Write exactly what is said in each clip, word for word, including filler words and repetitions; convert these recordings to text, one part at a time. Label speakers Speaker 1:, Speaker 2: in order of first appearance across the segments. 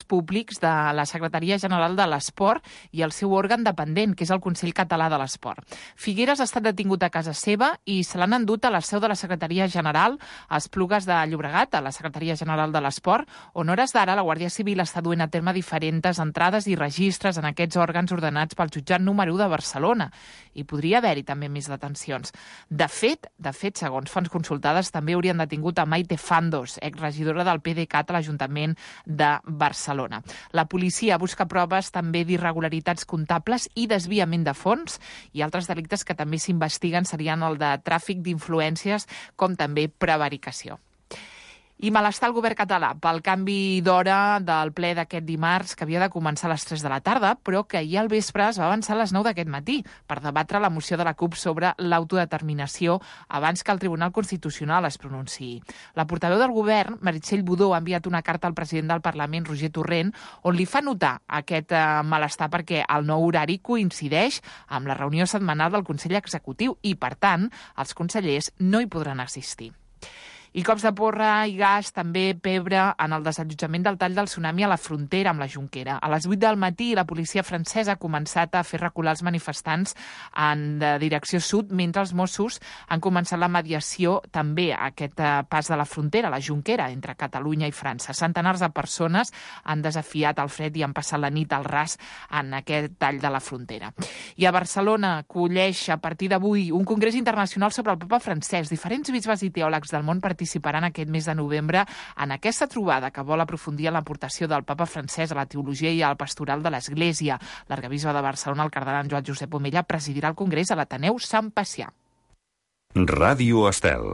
Speaker 1: públics de la Secretaria General de l'Esport i el seu òrgan dependent, que és el Consell Català de l'Esport. Figueres ha estat detingut a casa seva i se l'han endut a la seu de la Secretaria General a Esplugues de Llobregat, a la Secretaria General de l'Esport, on hores d'ara la Guàrdia Civil està duent a terme diferents entrades i registres en aquests òrgans ordenats pel jutjat número u de Barcelona. I podria haver-hi també més detencions. De fet, de fet, segons fonts consultades, també haurien detingut a Maite Fandos, exregidora del P D C A T a l'Ajuntament de Barcelona. La policia busca proves també d'irregularitats comptables i desviament de fons, i altres delictes que també s'investiguen serien el de tràfic d'influències, com també prevaricació. I malestar al govern català pel canvi d'hora del ple d'aquest dimarts, que havia de començar a les tres de la tarda, però que ahir al vespre es va avançar a les nou d'aquest matí per debatre la moció de la CUP sobre l'autodeterminació abans que el Tribunal Constitucional es pronunciï. La portaveu del govern, Meritxell Budó, ha enviat una carta al president del Parlament, Roger Torrent, on li fa notar aquest eh, malestar perquè el nou horari coincideix amb la reunió setmanal del Consell Executiu i, per tant, els consellers no hi podran assistir. I cops de porra i gas, també pebre en el desallotjament del tall del tsunami a la frontera amb la Jonquera. A les vuit del matí, la policia francesa ha començat a fer recular els manifestants en direcció sud, mentre els Mossos han començat la mediació també a aquest pas de la frontera, la Jonquera, entre Catalunya i França. Centenars de persones han desafiat el fred i han passat la nit al ras en aquest tall de la frontera. I a Barcelona colleix a partir d'avui un congrés internacional sobre el papa Francesc. Diferents bisbes i teòlegs del món participaran aquest mes de novembre en aquesta trobada que vol aprofundir en l'aportació del papa Francesc a la teologia i al pastoral de l'Església. L'arquebisbe de Barcelona, el cardenal Joan Josep Omella, presidirà el congrés a l'Ateneu Sant Pacià.
Speaker 2: Ràdio Estel.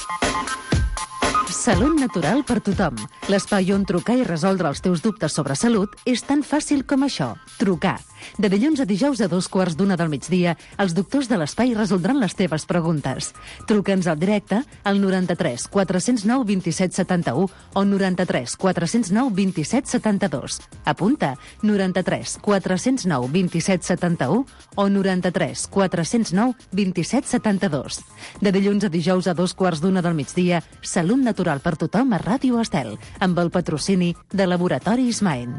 Speaker 3: Salut natural per tothom. L'espai on trucar i resoldre els teus dubtes sobre salut és tan fàcil com això. Trucar. De dilluns a dijous a dos quarts d'una del migdia, els doctors de l'espai resoldran les teves preguntes. Truca'ns al directe al noranta-tres quatre zero nou vint set setanta-u o noranta-tres quatre zero nou vint set setanta-dos. Apunta, noranta-tres quatre zero nou vint set setanta-u o noranta-tres quatre zero nou vint set setanta-dos. De dilluns a dijous a dos quarts d'una del migdia, Salut natural per tothom a Ràdio Estel, amb el patrocini de Laboratoris Maen.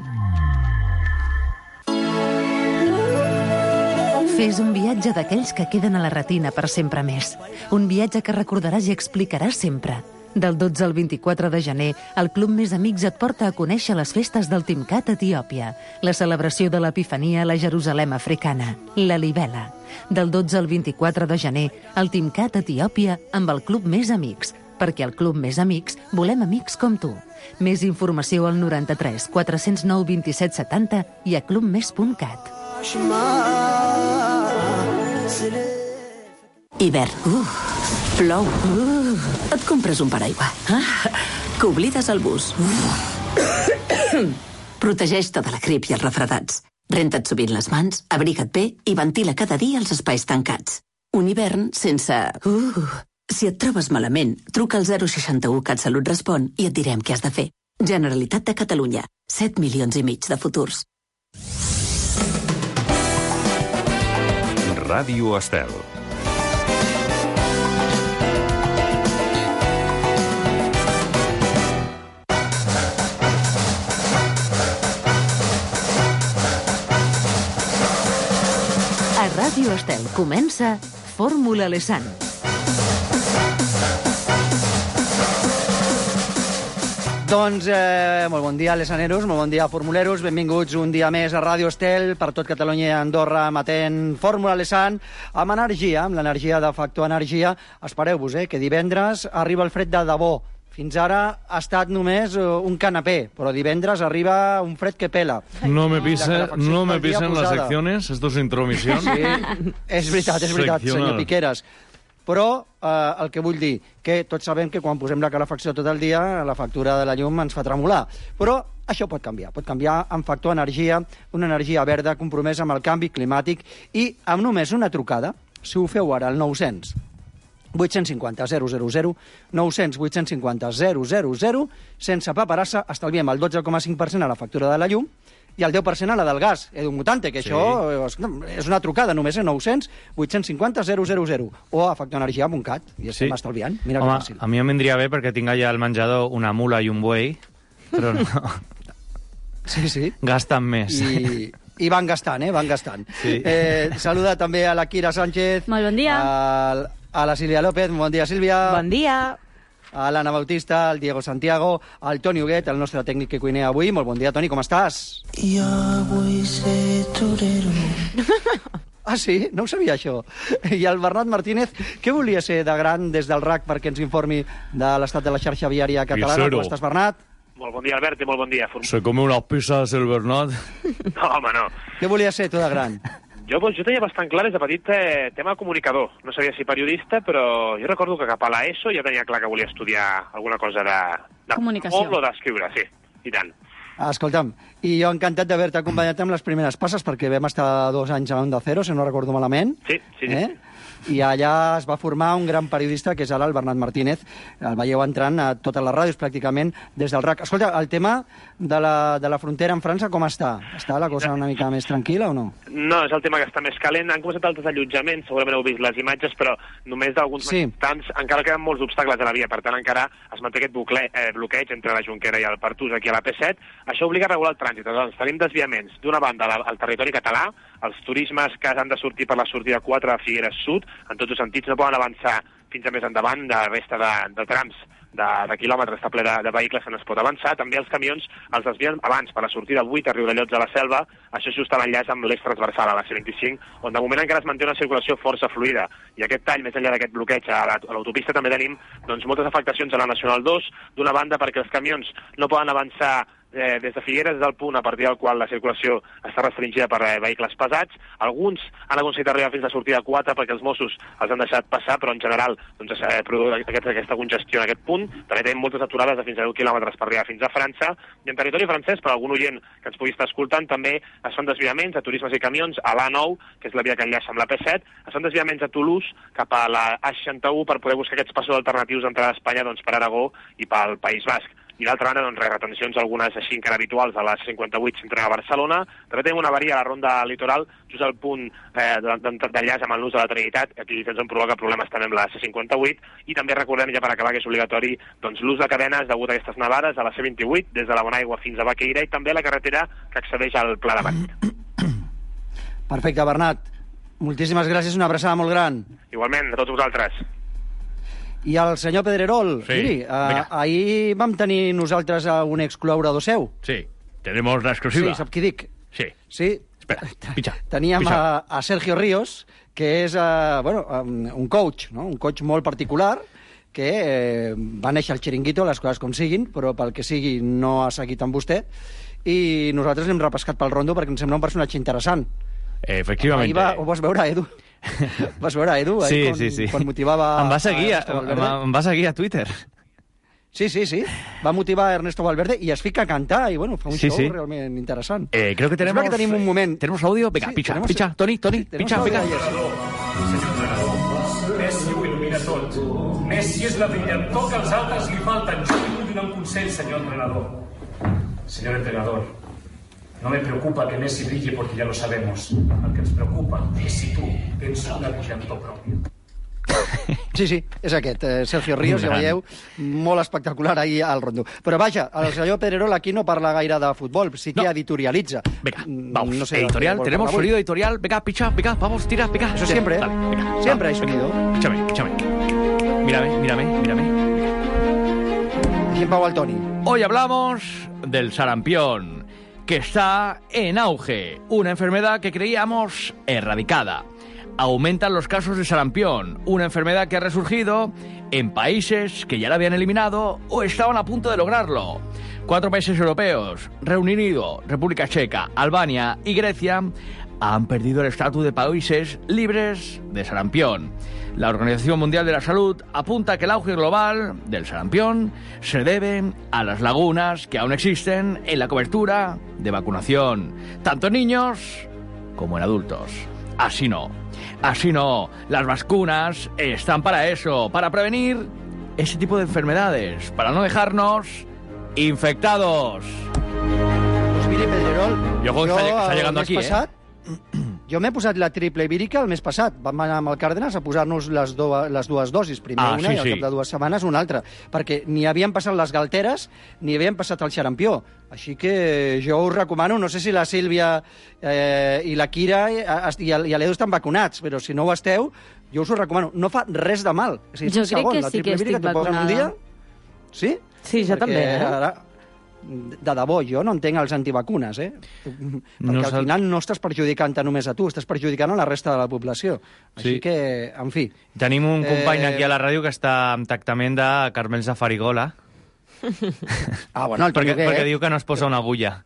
Speaker 3: Fes un viatge d'aquells que queden a la retina per sempre més. Un viatge que recordaràs i explicaràs sempre. Del dotze al vint-i-quatre de gener, el Club Més Amics et porta a conèixer les festes del Timcat a Etiòpia, la celebració de l'Epifania a la Jerusalem africana, la Libela. Del dotze al vint-i-quatre de gener, el Timcat a Etiòpia amb el Club Més Amics, perquè al Club Més Amics volem amics com tu. Més informació al noranta-tres quatre zero nou vint set setanta i a clubmes punt cat.
Speaker 4: Hivern. Uh, plou. Uh, et compres un paraigua. Ah, que oblides el bus. Uh. Protegeix-te de la grip i els refredats. Renta't sovint les mans, abriga't bé i ventila cada dia els espais tancats. Un hivern sense... Uh. Si et trobes malament, truca al zero seixanta-u CatSalut Respon i et direm què has de fer. Generalitat de Catalunya. set milions i mig de futurs.
Speaker 2: Ràdio Estel.
Speaker 3: A Ràdio Estel comença Fórmula Lesan.
Speaker 5: Doncs eh, molt bon dia, lesaneros, molt bon dia, formuleros. Benvinguts un dia més a Ràdio Estel, per tot Catalunya i Andorra, emetent Fórmula Lesan, amb energia, amb l'energia de Factor Energia. Espereu-vos, eh, que divendres arriba el fred de debò. Fins ara ha estat només un canapé, però divendres arriba un fred que pela.
Speaker 6: No me pisen, no me pisen las secciones, esto es intromisión.
Speaker 5: Sí, és veritat, és veritat, senyor Piqueras. Però eh, el que vull dir, que tots sabem que quan posem la calefacció tot el dia, la factura de la llum ens fa tremolar. Però això pot canviar, pot canviar amb Factor Energia, una energia verda compromesa amb el canvi climàtic i amb només una trucada, si ho feu ara al nou-cents vuit-cents cinquanta zero zero zero, nou-cents vuit-cents cinquanta zero zero zero, sense paperassa, estalviem el dotze coma cinc per cent a la factura de la llum i el deu per cent a la del gas. Edu Mutante, que sí. Això és una trucada només, a nou-cents vuit-cents cinquanta zero zero zero o a factorenergia punt cat i estem sí. estalviant. Mira
Speaker 7: Home,
Speaker 5: que fàcil.
Speaker 7: A mi em vendria bé perquè tinc allà al menjador una mula i un buey, però no...
Speaker 5: Sí, sí.
Speaker 6: Gasten més.
Speaker 5: I, i van gastant, eh? Van gastant.
Speaker 6: Sí.
Speaker 5: Eh, saluda també a la Kira Sánchez.
Speaker 7: Molt bon dia.
Speaker 5: A, a la Sílvia López. Bon dia, Sílvia.
Speaker 7: Bon dia.
Speaker 5: A l'Anna Bautista, al Diego Santiago, al Toni Huguet, el nostre tècnic que cuinea avui. Molt bon dia, Toni, com estàs?
Speaker 8: Jo vull ser torero.
Speaker 5: Ah, sí? No ho sabia, això. I el Bernat Martínez, què volia ser de gran des del R A C perquè ens informi de l'estat de la xarxa viària catalana?
Speaker 6: Guisero.
Speaker 5: Com estàs, Bernat?
Speaker 9: Molt bon dia, Albert, i molt bon dia. Form...
Speaker 6: Se come unas pizzas el Bernat.
Speaker 9: No, home, no.
Speaker 5: Què volia ser tu de gran?
Speaker 9: Jo, doncs, jo tenia bastant clar des de petit eh, tema comunicador. No sabia si periodista, però jo recordo que cap a l'ESO ja tenia clar que volia estudiar alguna cosa de... de
Speaker 7: Comunicació.
Speaker 9: O d'escriure, sí, i tant.
Speaker 5: Escolta'm, i jo encantat d'haver-te acompanyat amb les primeres passes, perquè vam estar dos anys a Onda Cero, si no recordo malament.
Speaker 9: Sí, sí, sí.
Speaker 5: Eh? I allà es va formar un gran periodista, que és ara el Bernat Martínez. El veieu entrant a totes les ràdios, pràcticament, des del R A C. Escolta, el tema de la, de la frontera amb França, com està? Està la cosa una mica més tranquil·la o no?
Speaker 9: No, és el tema que està més calent. Han començat altres allotjaments, segurament heu vist les imatges, però només d'alguns
Speaker 5: Sí.
Speaker 9: manifestants encara queden molts obstacles a la via. Per tant, encara es manté aquest bucle, eh, bloqueig entre la Jonquera i el Pertús, aquí a la P set. Això obliga a regular el trànsit. Doncs tenim desviaments. D'una banda, la- al territori català, els turismes que han de sortir per la sortida quatre de Figueres Sud, en tots els sentits, no poden avançar fins a més endavant. De resta de, de trams de, de quilòmetres està ple de, de vehicles que no es pot avançar. També els camions els desvien abans per la sortida vuit a Riudellots a la Selva. Això just a l'enllaç amb l'eix transversal a la C vint-i-cinc, on de moment encara es manté una circulació força fluida. I aquest tall, més enllà d'aquest bloqueig a la- a l'autopista, també tenim doncs, moltes afectacions a la Nacional dos. D'una banda, perquè els camions no poden avançar eh, des de Figueres, és el punt a partir del qual la circulació està restringida per eh, vehicles pesats. Alguns han aconseguit arribar fins a sortida quatre perquè els Mossos els han deixat passar, però en general doncs, eh, produeix aquest, aquesta congestió en aquest punt. També tenim moltes aturades de fins a deu quilòmetres per arribar fins a França. I en territori francès, per algun oient que ens pugui estar escoltant, també es fan desviaments a turismes i camions a l'A nou, que és la via que enllaça amb la P set. Es fan desviaments a Toulouse cap a la A seixanta-u per poder buscar aquests passos alternatius d'entrada a Espanya doncs, per Aragó i pel País Basc. I d'altra banda, doncs, retencions algunes així encara habituals a la cinquanta-vuit centre a Barcelona. També tenim una avaria a la ronda litoral, just al punt eh, d'enllaç amb el nus de la Trinitat, aquí ens en provoca problemes també amb la C cinquanta-vuit, i també recordem, ja per acabar, que és obligatori doncs, l'ús de cadenes degut a aquestes nevades a la C vint-i-vuit, des de la Bonaigua fins a Baqueira, i també la carretera que accedeix al Pla de Vall.
Speaker 5: Perfecte, Bernat. Moltíssimes gràcies, una abraçada molt gran.
Speaker 9: Igualment, a tots vosaltres.
Speaker 5: I el senyor Pedrerol,
Speaker 6: Sí,
Speaker 5: miri, eh,
Speaker 6: vinga.
Speaker 5: ahir vam tenir nosaltres a un excol·laborador seu.
Speaker 6: Sí, tenemos la
Speaker 5: Sí,
Speaker 6: exclusiva.
Speaker 5: sap qui dic?
Speaker 6: Sí.
Speaker 5: Sí.
Speaker 6: Espera, pitja.
Speaker 5: Teníem
Speaker 6: pitja.
Speaker 5: a, a Sergio Ríos, que és eh, bueno, um, un coach, no? un coach molt particular, que eh, va néixer al Chiringuito, les coses com siguin, però pel que sigui no ha seguit amb vostè, i nosaltres l'hem repescat pel rondo perquè ens sembla un personatge interessant.
Speaker 6: Efectivamente.
Speaker 5: Ahir va, ho vas veure, Edu? Vas veure, Edu?
Speaker 6: Sí,
Speaker 5: ahir, quan,
Speaker 6: sí, sí.
Speaker 5: Quan motivava...
Speaker 6: Em va seguir,
Speaker 5: a
Speaker 6: a,
Speaker 5: Ernesto Valverde.
Speaker 6: em va seguir a Twitter.
Speaker 5: Sí, sí, sí. Va motivar a Ernesto Valverde i es fica a cantar i, bueno, fa un
Speaker 6: Sí,
Speaker 5: show
Speaker 6: sí.
Speaker 5: realment interessant.
Speaker 6: Eh, creo que
Speaker 5: Sembla
Speaker 6: tenemos...
Speaker 5: que tenim un moment...
Speaker 6: ¿Tenemos audio? Venga,
Speaker 5: Sí,
Speaker 6: picha,
Speaker 5: tenemos-
Speaker 6: picha. Toni, Toni,
Speaker 5: tenemos
Speaker 6: picha,
Speaker 5: audio
Speaker 6: picha.
Speaker 5: ayer.
Speaker 10: Messi ho il·lumina tot. Messi és la brillantor que als altres li falten. Jo li vull donar un consell, senyor entrenador. Señor entrenador, no me preocupa que Messi brille porque ya lo sabemos. El que ens preocupa és si tu tens una brillantor pròpia.
Speaker 5: Sí, sí, és aquest, eh, Sergio Ríos, ja
Speaker 6: Gran.
Speaker 5: veieu, molt espectacular ahir al rondo. Però vaja, el senyor Pedrerol aquí no parla gaire de futbol, sí que
Speaker 6: No.
Speaker 5: editorialitza.
Speaker 6: Venga,
Speaker 5: Mm,
Speaker 6: vamos.
Speaker 5: no sé de
Speaker 6: editorial,
Speaker 5: qué vol
Speaker 6: tenemos
Speaker 5: parlar avui.
Speaker 6: sonido editorial. Venga, picha, venga, vamos, tira, venga.
Speaker 5: Eso siempre, ¿eh?
Speaker 6: Dale, venga,
Speaker 5: Siempre hay
Speaker 6: vamos,
Speaker 5: sonido.
Speaker 6: venga. Píchame, píchame. Mírame, mírame, mírame.
Speaker 5: Aquí en Pau al Toni.
Speaker 6: Hoy hablamos del sarampión, que está en auge, una enfermedad que creíamos erradicada. Aumentan los casos de sarampión, una enfermedad que ha resurgido en países que ya la habían eliminado o estaban a punto de lograrlo. Cuatro países europeos, Reino Unido, República Checa, Albania y Grecia, han perdido el estatus de países libres de sarampión. La Organización Mundial de la Salud apunta que el auge global del sarampión se debe a las lagunas que aún existen en la cobertura de vacunación, tanto en niños como en adultos. Así no, así no. Las vacunas están para eso, para prevenir ese tipo de enfermedades, para no dejarnos infectados.
Speaker 5: Pues mire, Pedrerol,
Speaker 6: Jo, que està- està
Speaker 5: el
Speaker 6: llegando
Speaker 5: mes
Speaker 6: aquí, eh?
Speaker 5: passat, Jo m'he posat la triple vírica el mes passat. Vam anar amb el Cárdenas a posar-nos les, do les dues dosis. Primer
Speaker 6: Ah,
Speaker 5: una
Speaker 6: sí,
Speaker 5: i al
Speaker 6: sí.
Speaker 5: cap de dues setmanes una altra. Perquè ni havien passat les galteres ni havien passat el xarampió. Així que jo us recomano, no sé si la Sílvia eh, i la Kira eh, i l'Edu estan vacunats, però si no ho esteu, jo us ho recomano. No fa res de mal. O sigui,
Speaker 7: Jo
Speaker 5: un
Speaker 7: crec
Speaker 5: segon,
Speaker 7: que
Speaker 5: la
Speaker 7: sí que
Speaker 5: triple vírica
Speaker 7: estic
Speaker 5: t'ho posen un dia.
Speaker 7: vacunada.
Speaker 5: Sí?
Speaker 7: Sí, jo
Speaker 5: Perquè
Speaker 7: també, eh?
Speaker 5: Ara, de debò, jo no entenc els antivacunes, eh? Perquè
Speaker 6: No
Speaker 5: al
Speaker 6: sap-
Speaker 5: final no estàs perjudicant només a tu, estàs perjudicant a la resta de la població. Així
Speaker 6: Sí.
Speaker 5: que, en fi...
Speaker 6: Tenim un company
Speaker 5: Eh,
Speaker 6: aquí a la ràdio que està amb tractament de Carmels de Farigola.
Speaker 5: Ah, bueno, el Toni
Speaker 6: perquè, perquè
Speaker 5: Huguet,
Speaker 6: diu que no es posa una agulla.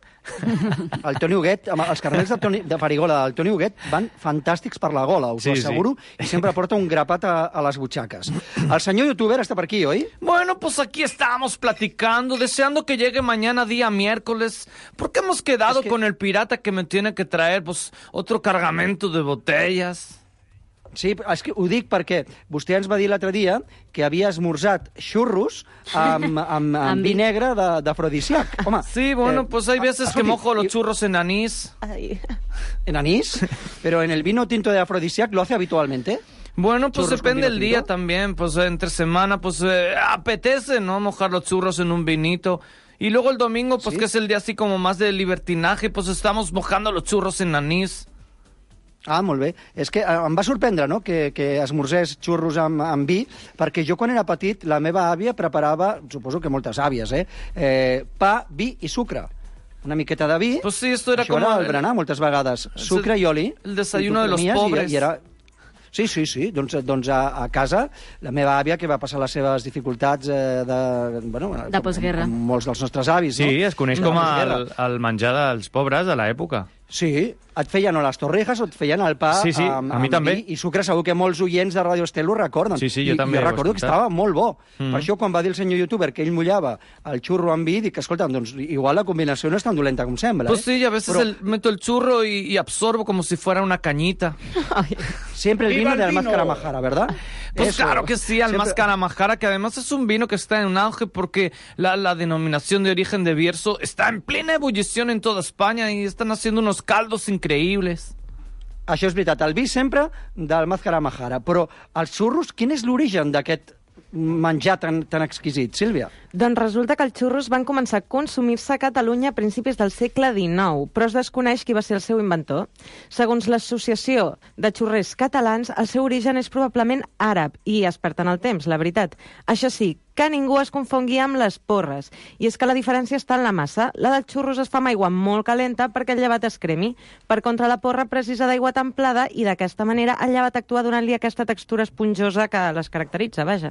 Speaker 5: el Toni Huguet, amb els carnets de, Toni, de Farigola del Toni Huguet van fantàstics per la gola, us
Speaker 6: Sí,
Speaker 5: ho
Speaker 6: sí.
Speaker 5: asseguro, i sempre porta un grapat a, a les butxaques. El senyor youtuber està per aquí, oi?
Speaker 6: Bueno, pues aquí estamos platicando, deseando que llegue mañana día miércoles, porque hemos quedado
Speaker 5: Es que-
Speaker 6: con el pirata que me tiene que traer pues otro cargamento de botellas.
Speaker 5: Sí, és que ho dic perquè vostè ens va dir l'altre dia que havia esmorzat xurros amb, amb, amb,
Speaker 7: Amb
Speaker 5: vi
Speaker 7: vi.
Speaker 5: negre de- d'afrodisíac. Home,
Speaker 6: Sí, bueno,
Speaker 5: eh,
Speaker 6: pues hay veces que
Speaker 5: escolti,
Speaker 6: mojo los
Speaker 5: i-
Speaker 6: churros en anís.
Speaker 7: Ai.
Speaker 5: en anís, pero en el vino tinto de afrodisíac lo hace habitualmente.
Speaker 6: Bueno, pues
Speaker 5: ¿Churros con
Speaker 6: depende
Speaker 5: vino
Speaker 6: del día
Speaker 5: tinto?
Speaker 6: también, pues entre semana, pues eh, apetece, ¿no? Mojar los churros en un vinito. Y luego el domingo, pues
Speaker 5: ¿Sí?
Speaker 6: que es el día así como más de libertinaje, pues estamos mojando los churros en anís.
Speaker 5: Ah, molt bé. És que eh, em va sorprendre, no?, que, que esmorzés xurros amb, amb vi, perquè jo quan era petit la meva àvia preparava, suposo que moltes àvies, eh, eh pa, vi i sucre. Una miqueta de vi.
Speaker 6: Pues sí, esto era
Speaker 5: Això
Speaker 6: como
Speaker 5: era el
Speaker 6: el-
Speaker 5: berenar moltes vegades. Sucre i oli.
Speaker 6: el desayuno
Speaker 5: I tu
Speaker 6: de los
Speaker 5: premies
Speaker 6: pobres.
Speaker 5: I, i era... Sí, sí, sí. Doncs, doncs a, a casa, la meva àvia, que va passar les seves dificultats eh, de... Bueno,
Speaker 7: De postguerra.
Speaker 5: Com molts dels nostres avis, no?
Speaker 6: Sí, es coneix
Speaker 5: De
Speaker 6: com
Speaker 5: postguerra.
Speaker 6: el, el menjar dels pobres de l'època.
Speaker 5: Sí, et feien o les torrejas o et feien el pa
Speaker 6: Sí, sí,
Speaker 5: amb,
Speaker 6: a mi
Speaker 5: amb
Speaker 6: també.
Speaker 5: vi i sucre. Segur que molts oients de Radio Estel ho recorden.
Speaker 6: Sí, sí, jo
Speaker 5: I,
Speaker 6: també
Speaker 5: I
Speaker 6: ho he
Speaker 5: recordo que
Speaker 6: escoltat.
Speaker 5: estava molt bo.
Speaker 6: Mm.
Speaker 5: Per això, quan va dir el senyor youtuber que ell mullava el xurro amb vi, dic, escolta, doncs igual la combinació no és tan dolenta com sembla.
Speaker 6: Pues
Speaker 5: eh?
Speaker 6: sí, a veces
Speaker 5: Però
Speaker 6: el- meto el churro y, y absorbo como si fuera una cañita.
Speaker 5: siempre el
Speaker 10: ¡Viva
Speaker 5: vino
Speaker 10: el
Speaker 5: del
Speaker 10: vino!
Speaker 5: Máscara Majara, ¿verdad?
Speaker 6: Pues
Speaker 5: Eso.
Speaker 6: claro que sí, al
Speaker 5: Siempre-
Speaker 6: Máscara Majara, que además es un vino que está en auge porque la, la denominación de origen de Bierzo está en plena ebullición en toda España y están haciendo unos caldos increíbles.
Speaker 5: Això és veritat, el vi sempre del Máscara Majara. Però els xurros, quin és l'origen d'aquest menjar tan, tan exquisit, Sílvia?
Speaker 11: Doncs resulta que els xurros van començar a consumir-se a Catalunya a principis del segle dinou, però es desconeix qui va ser el seu inventor. Segons l'Associació de Xurrers Catalans, el seu origen és probablement àrab i es perd en el temps, la veritat. Això sí, que ningú es confongui amb les porres. I és que la diferència està en la massa. La dels xurros es fa amb aigua molt calenta perquè el llevat es cremi. Per contra, la porra precisa d'aigua templada i d'aquesta manera el llevat actua donant-li aquesta textura esponjosa que les caracteritza, vaja.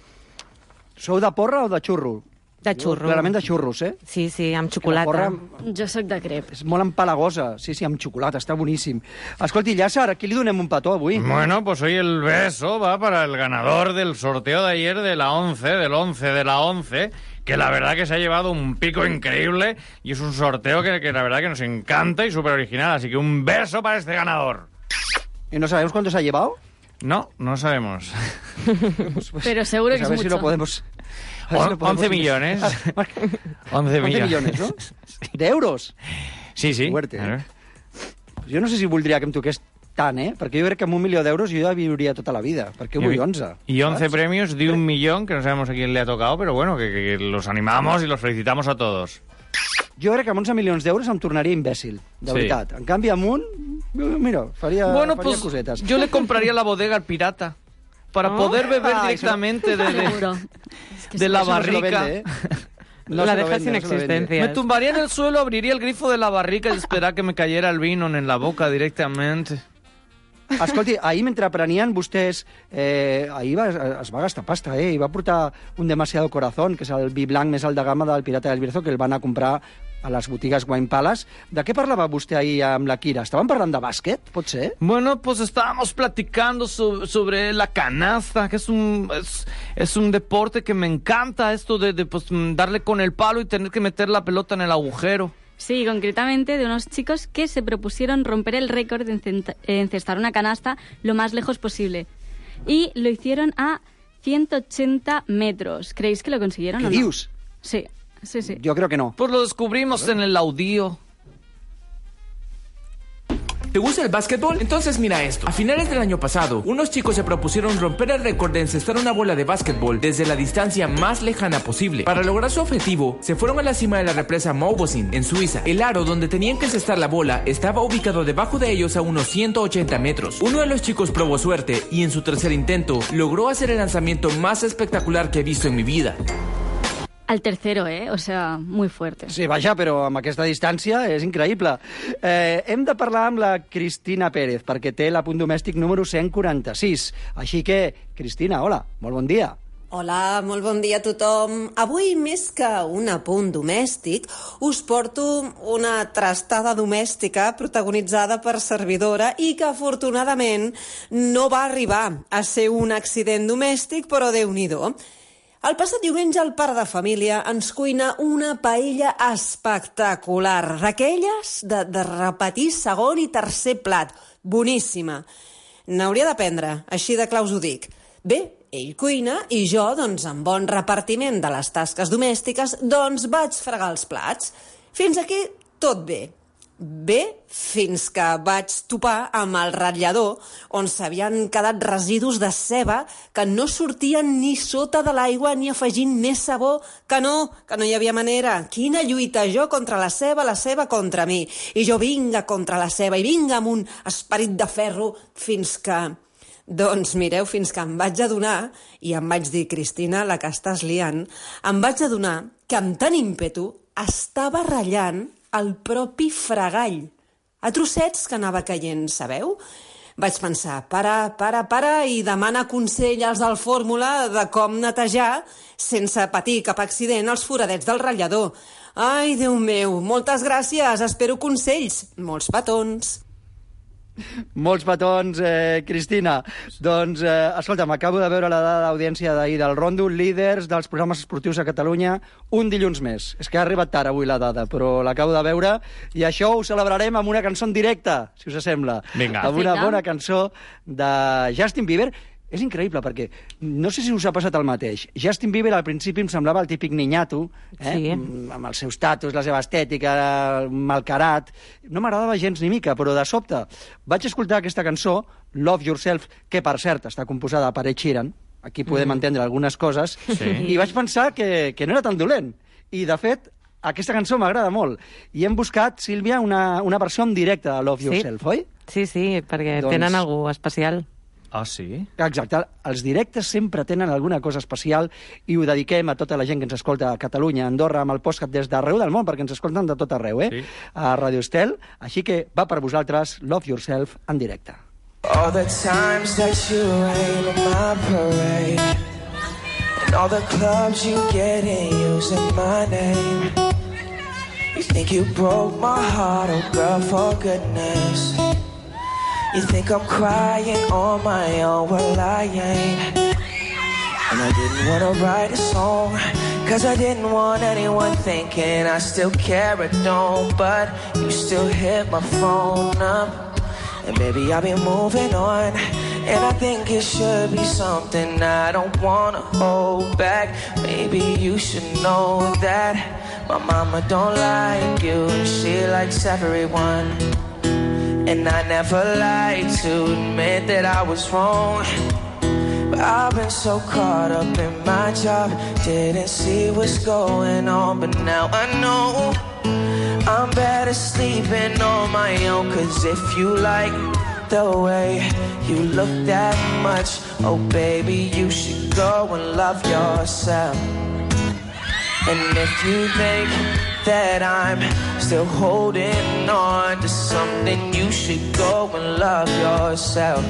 Speaker 5: Sou de porra o de xurro?
Speaker 11: De xurro.
Speaker 5: Clarament de xurros, eh?
Speaker 11: Sí, sí, amb
Speaker 5: La
Speaker 11: xocolata.
Speaker 5: porra
Speaker 7: Jo sóc de crep.
Speaker 5: és molt empalagosa. Sí, sí, amb xocolata, està boníssim. Escolti, Llàcer, a qui li donem un petó avui?
Speaker 6: Bueno, pues hoy el beso va para el ganador del sorteo de ayer de la once, del once de la once, que la verdad que se ha llevado un pico increíble y es un sorteo que, que la verdad que nos encanta y súper original. Así que un beso para este ganador.
Speaker 5: ¿Y no sabemos cuánto se ha llevado?
Speaker 6: No, no sabemos.
Speaker 5: Pues, pues,
Speaker 7: Pero seguro
Speaker 5: pues
Speaker 7: que
Speaker 5: a
Speaker 7: es
Speaker 5: ver si
Speaker 7: mucho.
Speaker 5: lo podemos... a ver si lo podemos-
Speaker 6: once millones. once
Speaker 5: once
Speaker 6: millones.
Speaker 5: millones, no? D'euros?
Speaker 6: Sí, sí.
Speaker 5: Fuerte,
Speaker 6: A
Speaker 5: eh?
Speaker 6: ver.
Speaker 5: Jo no sé si voldria que em toqués tant, eh? Perquè jo crec que amb un milió d'euros jo ja viuria tota la vida. Perquè vull onze.
Speaker 6: Y once
Speaker 5: saps?
Speaker 6: premios de un millón, que no sabemos a quién le ha tocado, pero bueno, que, que- que los animamos y los felicitamos a todos.
Speaker 5: Jo crec que amb onze milions d'euros em tornaria imbècil, de
Speaker 6: Sí.
Speaker 5: veritat. En canvi, amb un, mira, faria,
Speaker 6: Bueno,
Speaker 5: faria
Speaker 6: pues
Speaker 5: cosetes.
Speaker 6: yo le compraría la bodega al pirata para
Speaker 11: Oh.
Speaker 6: poder beber
Speaker 5: Ah,
Speaker 6: directamente de, de,
Speaker 7: Seguro.
Speaker 6: de la
Speaker 5: Eso no se lo
Speaker 6: barrica.
Speaker 5: vende, ¿eh? No
Speaker 11: la
Speaker 5: se lo
Speaker 11: deja
Speaker 5: vende,
Speaker 11: sin
Speaker 5: no se lo vende.
Speaker 11: existencia.
Speaker 6: Me tumbaría en el suelo, abriría el grifo de la barrica y esperar que me cayera el vino en la boca directamente.
Speaker 5: Escolti, ahir mentre prenien vostès... Eh, ahir va, es va gastar pasta, eh? I va portar un Demasiado Corazón, que és el vi blanc més alt de gamma del Pirata del Bierzo, que el van a comprar a les botigues Wine Palace. De què parlava vostè ahir amb la Kira? Estaven parlant de bàsquet, pot ser?
Speaker 6: Bueno, pues estábamos platicando so- sobre la canasta, que es un, es, es un deporte que me encanta, esto de, de pues, mm, darle con el palo y tener que meter la pelota en el agujero.
Speaker 7: Sí, concretamente de unos chicos que se propusieron romper el récord de encenta- encestar una canasta lo más lejos posible. Y lo hicieron a ciento ochenta metros. ¿Creéis que lo consiguieron
Speaker 5: Què
Speaker 7: o no?
Speaker 5: dius?
Speaker 7: Sí, sí, sí.
Speaker 5: Jo crec que no.
Speaker 6: Pues lo descubrimos en el audío.
Speaker 12: ¿Te gusta el básquetbol? Entonces mira esto. A finales del año pasado, unos chicos se propusieron romper el récord de encestar una bola de básquetbol desde la distancia más lejana posible. Para lograr su objetivo, se fueron a la cima de la represa Maubosin, en Suiza. El aro donde tenían que encestar la bola estaba ubicado debajo de ellos a unos ciento ochenta metros. Uno de los chicos probó suerte y en su tercer intento logró hacer el lanzamiento más espectacular que he visto en mi vida.
Speaker 7: Al tercero, eh? O sea, muy fuerte.
Speaker 5: Sí, vaja, però amb aquesta distància és increïble. Eh, hem de parlar amb la Cristina Pérez, perquè té l'apunt domèstic número cent quaranta-sis. Així que, Cristina, hola, molt bon dia.
Speaker 13: Hola, molt bon dia a tothom. Avui, més que un apunt domèstic, us porto una trastada domèstica protagonitzada per servidora i que, afortunadament, no va arribar a ser un accident domèstic, però Déu-n'hi-do. El passat diumenge el pare de família ens cuina una paella espectacular, d'aquelles de, de repetir segon i tercer plat. Boníssima. N'hauria d'aprendre, així de clar us ho dic. Bé, ell cuina i jo, doncs, amb bon repartiment de les tasques domèstiques, doncs vaig fregar els plats. Fins aquí tot bé. Bé, fins que vaig topar amb el ratllador on s'havien quedat residus de ceba que no sortien ni sota de l'aigua ni afegint més sabó, que no, que no hi havia manera. Quina lluita, jo contra la ceba, la ceba contra mi. I jo vinga contra la ceba i vinga amb un esperit de ferro fins que... Doncs mireu, fins que em vaig adonar, i em vaig dir, Cristina, la que estàs liant, em vaig adonar que amb tant ímpetu estava ratllant el propi fregall, a trossets que anava caient, sabeu? Vaig pensar, para, para, para, i demana consell als del fórmula de com netejar sense patir cap accident els foradets del ratllador. Ai, Déu meu, moltes gràcies, espero consells. Molts petons.
Speaker 5: Molts petons, eh, Cristina. Doncs, eh, escolta, m'acabo de veure la dada d'audiència d'ahir del Rondo, líders dels programes esportius a Catalunya, un dilluns més. És que ha arribat tard avui la dada, però l'acabo de veure, i això ho celebrarem amb una cançó en directe, si us sembla.
Speaker 6: Vinga.
Speaker 5: Amb una
Speaker 6: Vinga.
Speaker 5: bona cançó de Justin Bieber. És increïble, perquè no sé si us ha passat el mateix. Justin Bieber al principi em semblava el típic niñato, eh?
Speaker 11: Sí.
Speaker 5: Amb els seus tatus, la seva estètica, malcarat. No m'agradava gens ni mica, però de sobte vaig escoltar aquesta cançó, Love Yourself, que per cert està composada per Ed Sheeran, aquí podem
Speaker 6: Mm.
Speaker 5: entendre algunes coses,
Speaker 6: Sí.
Speaker 5: i vaig pensar que, que no era tan dolent. I, de fet, aquesta cançó m'agrada molt. I hem buscat, Sílvia, una, una versió en directe de Love Yourself,
Speaker 11: Sí.
Speaker 5: oi?
Speaker 11: Sí, sí, perquè
Speaker 5: Doncs-
Speaker 11: tenen algú especial.
Speaker 6: Ah, sí?
Speaker 5: Exacte. Els directes sempre tenen alguna cosa especial i ho dediquem a tota la gent que ens escolta a Catalunya, a Andorra, amb el podcast des d'arreu del món, perquè ens escolten de tot arreu, eh?
Speaker 6: Sí.
Speaker 5: A Radio Estel. Així que va per vosaltres Love Yourself en directe.
Speaker 8: All the times that you rain on my parade, and all the clubs you get in using my name. You think you broke my heart, oh girl, for goodness. You think I'm crying on my own, well I ain't. And I didn't wanna write a song, cause I didn't want anyone thinking I still care or don't. But you still hit my phone up, and baby I've been moving on. And I think it should be something I don't wanna hold back. Maybe you should know that my mama don't like you, and she likes everyone. And I never lied to admit that I was wrong. But I've been so caught up in my job, didn't see what's going on. But now I know I'm better sleeping on my own. Cause if you like the way you look that much, oh baby, you should go and love yourself. And if you think that I'm still holding on to something, you should go and love yourself.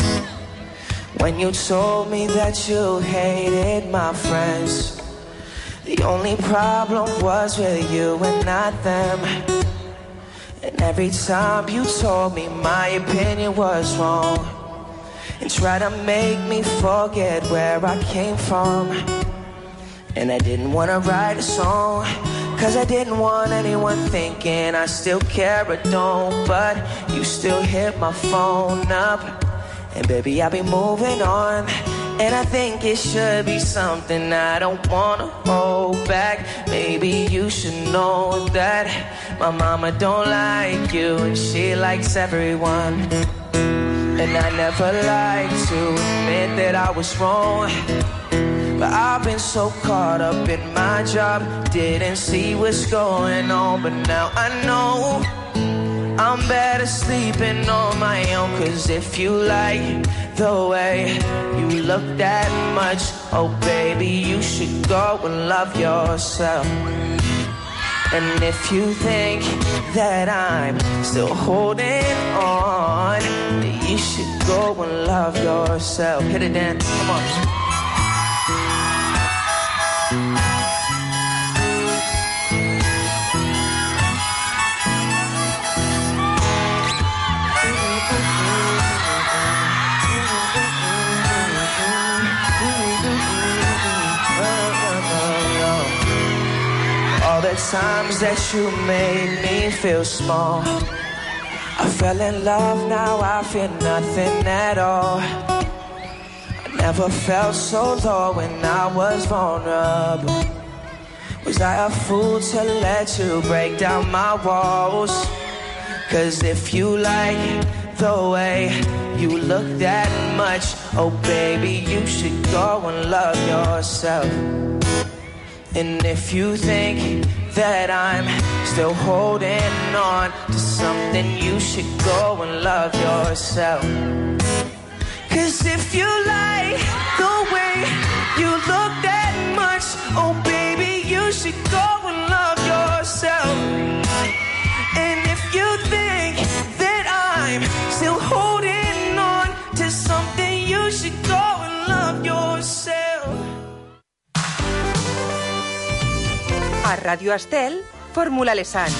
Speaker 8: When you told me that you hated my friends, the only problem was with you and not them. And every time you told me my opinion was wrong, and tried to make me forget where I came from. And I didn't want to write a song, cause I didn't want anyone thinking I still care or don't. But you still hit my phone up, and baby I'll be moving on. And I think it should be something I don't wanna hold back. Maybe you should know that my mama don't like you and she likes everyone. And I never like to admit that I was wrong, but I've been so caught up in my job, didn't see what's going on. But now I know I'm better sleeping on my own. Cause if you like the way you look that much, oh baby, you should go and love yourself. And if you think that I'm still holding on, then you should go and love yourself. Hit it, Dan. Come on. All the times that you made me feel small, I fell in love, now I feel nothing at all. I never felt so low when I was vulnerable. Was I a fool to let you break down my walls? Cause if you like the way you look that much, oh baby, you should go and love yourself. And if you think that I'm still holding on to something, you should go and love yourself. Cause if you like the way you look that much, oh baby, you should go and love yourself. And if you think that I'm still holding on to something, you should go and love yourself.
Speaker 14: A Radio Estel, Fórmula Lesan.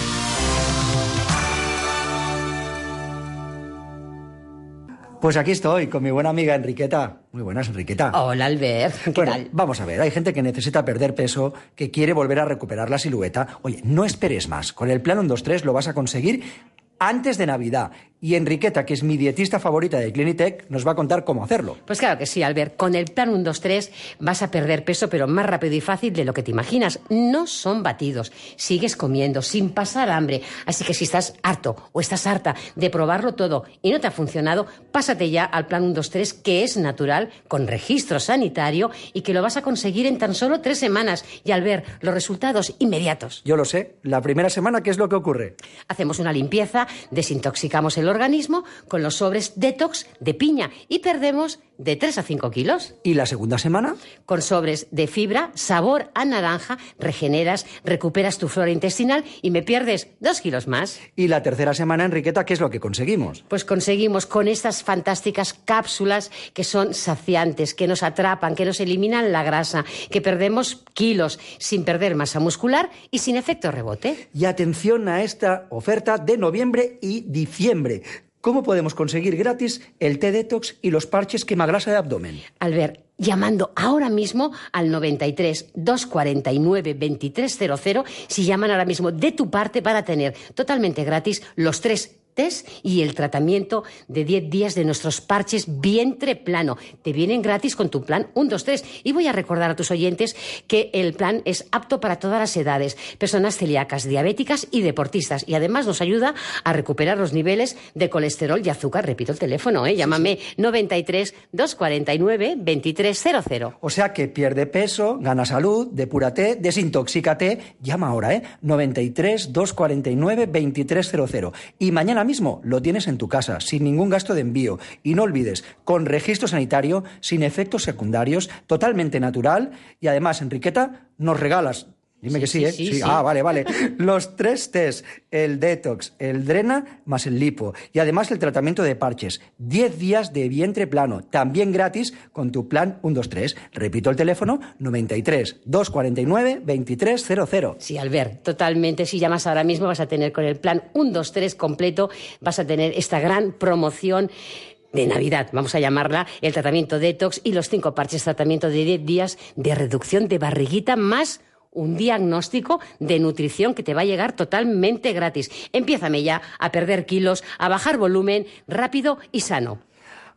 Speaker 5: Pues aquí estoy, con mi buena amiga Enriqueta. Muy buenas, Enriqueta.
Speaker 15: Hola, Albert. ¿Qué
Speaker 5: bueno,
Speaker 15: tal?
Speaker 5: Vamos a ver, hay gente que necesita perder peso, que quiere volver a recuperar la silueta. Oye, no esperes más. Con el plan uno dos tres lo vas a conseguir antes de Navidad. Y Enriqueta, que es mi dietista favorita de Clinitec, nos va a contar cómo hacerlo.
Speaker 15: Pues claro que sí, Albert. Con el plan uno dos tres vas a perder peso, pero más rápido y fácil de lo que te imaginas. No son batidos. Sigues comiendo sin pasar hambre. Así que si estás harto o estás harta de probarlo todo y no te ha funcionado, pásate ya al plan uno dos tres, que es natural, con registro sanitario y que lo vas a conseguir en tan solo tres semanas. Y al ver los resultados inmediatos.
Speaker 5: Yo lo sé. La primera semana, ¿qué es lo que ocurre?
Speaker 15: Hacemos una limpieza, desintoxicamos el organismo con los sobres detox de piña y perdemos de tres a cinco kilos.
Speaker 5: ¿Y la segunda semana?
Speaker 15: Con sobres de fibra, sabor a naranja, regeneras, recuperas tu flora intestinal y me pierdes dos kilos más.
Speaker 5: ¿Y la tercera semana, Enriqueta, qué es lo que conseguimos?
Speaker 15: Pues conseguimos con estas fantásticas cápsulas que son saciantes, que nos atrapan, que nos eliminan la grasa, que perdemos kilos sin perder masa muscular y sin efecto rebote.
Speaker 5: Y atención a esta oferta de noviembre y diciembre. ¿Cómo podemos conseguir gratis el té detox y los parches quemagrasa de abdomen?
Speaker 15: Albert, llamando ahora mismo al noventa y tres, doscientos cuarenta y nueve, veintitrés cero cero. Si llaman ahora mismo de tu parte, van a tener totalmente gratis los tres test y el tratamiento de diez días de nuestros parches vientre plano. Te vienen gratis con tu plan uno dos tres. Y voy a recordar a tus oyentes que el plan es apto para todas las edades, personas celíacas, diabéticas y deportistas. Y además nos ayuda a recuperar los niveles de colesterol y azúcar. Repito el teléfono, ¿eh? Llámame noventa y tres, doscientos cuarenta y nueve, veintitrés cero cero.
Speaker 5: O sea que pierde peso, gana salud, depúrate, desintoxícate. Llama ahora, ¿eh? noventa y tres, doscientos cuarenta y nueve, veintitrés cero cero. Y mañana mismo lo tienes en tu casa, sin ningún gasto de envío. Y no olvides, con registro sanitario, sin efectos secundarios, totalmente natural. Y además, Enriqueta, nos regalas... Dime sí, que sí, sí, ¿eh? Sí, sí. sí. Ah, vale, vale. Los tres test, el detox, el drena más el lipo. Y además el tratamiento de parches. diez días de vientre plano, también gratis con tu plan uno dos tres. Repito el teléfono, noventa y tres, doscientos cuarenta y nueve, veintitrés cero cero.
Speaker 15: Sí, Albert, totalmente. Si llamas ahora mismo vas a tener con el plan uno dos tres completo, vas a tener esta gran promoción de Navidad, vamos a llamarla, el tratamiento detox y los cinco parches, tratamiento de diez días de reducción de barriguita más un diagnóstico de nutrición que te va a llegar totalmente gratis. Empiézame ya a perder kilos, a bajar volumen rápido y sano.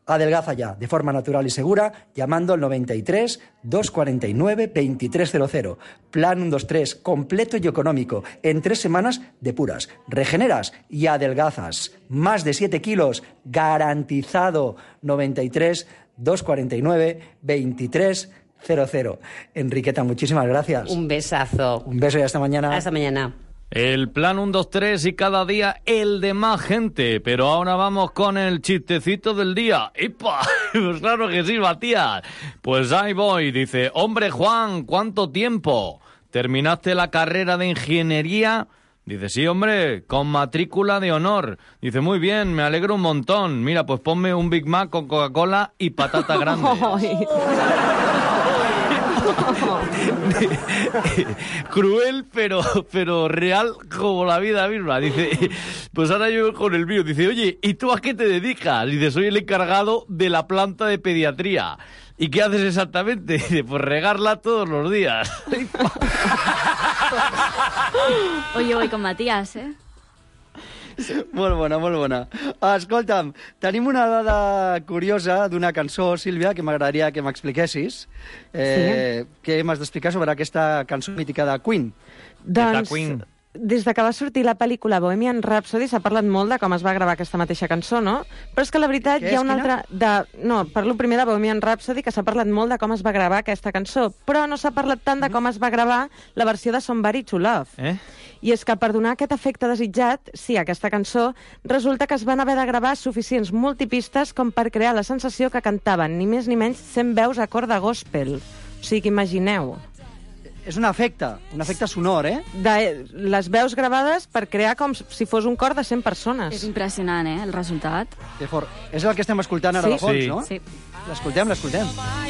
Speaker 5: Adelgaza ya, de forma natural y segura, llamando al noventa y tres, dos cuarenta y nueve, veintitrés cero cero. Plan ciento veintitrés, completo y económico, en tres semanas de puras. Regeneras y adelgazas. Más de siete kilos, garantizado. noventa y tres, dos cuarenta y nueve, veintitrés cero cero. Enriqueta, muchísimas gracias.
Speaker 15: Un besazo.
Speaker 5: Un beso y hasta mañana.
Speaker 15: Hasta mañana.
Speaker 6: El plan uno, dos, tres y cada día el de más gente. Pero ahora vamos con el chistecito del día. ¡Epa! Pues claro que sí, Matías. Pues ahí voy. Dice, hombre Juan, ¿cuánto tiempo? ¿Terminaste la carrera de ingeniería? Dice, sí, hombre, con matrícula de honor. Dice, muy bien, me alegro un montón. Mira, pues ponme un Big Mac con Coca-Cola y patata grande. Cruel, pero, pero real como la vida misma. Dice, pues ahora yo con el mío. Dice, oye, ¿y tú a qué te dedicas? Dice, soy el encargado de la planta de pediatría. ¿Y qué haces exactamente? Dice, pues regarla todos los días.
Speaker 7: Oye, voy con Matías, eh?
Speaker 5: Molt bona, molt bona. Escolta'm, tenim una dada curiosa d'una cançó, Sílvia, que m'agradaria que m'expliquessis. Eh, sí. Què m'has d'explicar sobre aquesta cançó mítica de Queen?
Speaker 11: Doncs,
Speaker 6: de Queen.
Speaker 11: Des de que va sortir la pel·lícula Bohemian Rhapsody s'ha parlat molt de com es va gravar aquesta mateixa cançó, no? Però és que la veritat
Speaker 5: Què
Speaker 11: hi ha
Speaker 5: és,
Speaker 11: una
Speaker 5: quina?
Speaker 11: altra... De... No, parlo primer de Bohemian Rhapsody, que s'ha parlat molt de com es va gravar aquesta cançó, però no s'ha parlat tant de com es va gravar la versió de Somebody to Love.
Speaker 6: Eh?
Speaker 11: I és que per donar aquest efecte desitjat, sí, aquesta cançó, resulta que es van haver de gravar suficients multipistes com per crear la sensació que cantaven ni més ni menys cent veus a cor de gospel. O sigui que imagineu.
Speaker 5: És un efecte, un efecte sonor, eh?
Speaker 11: De les veus gravades per crear com si fos un cor de cent persones.
Speaker 7: És impressionant, eh, el resultat.
Speaker 5: Que fort. És el que estem escoltant ara
Speaker 11: Sí.
Speaker 5: de fons,
Speaker 6: Sí.
Speaker 5: no?
Speaker 7: Sí.
Speaker 5: L'escoltem, l'escoltem.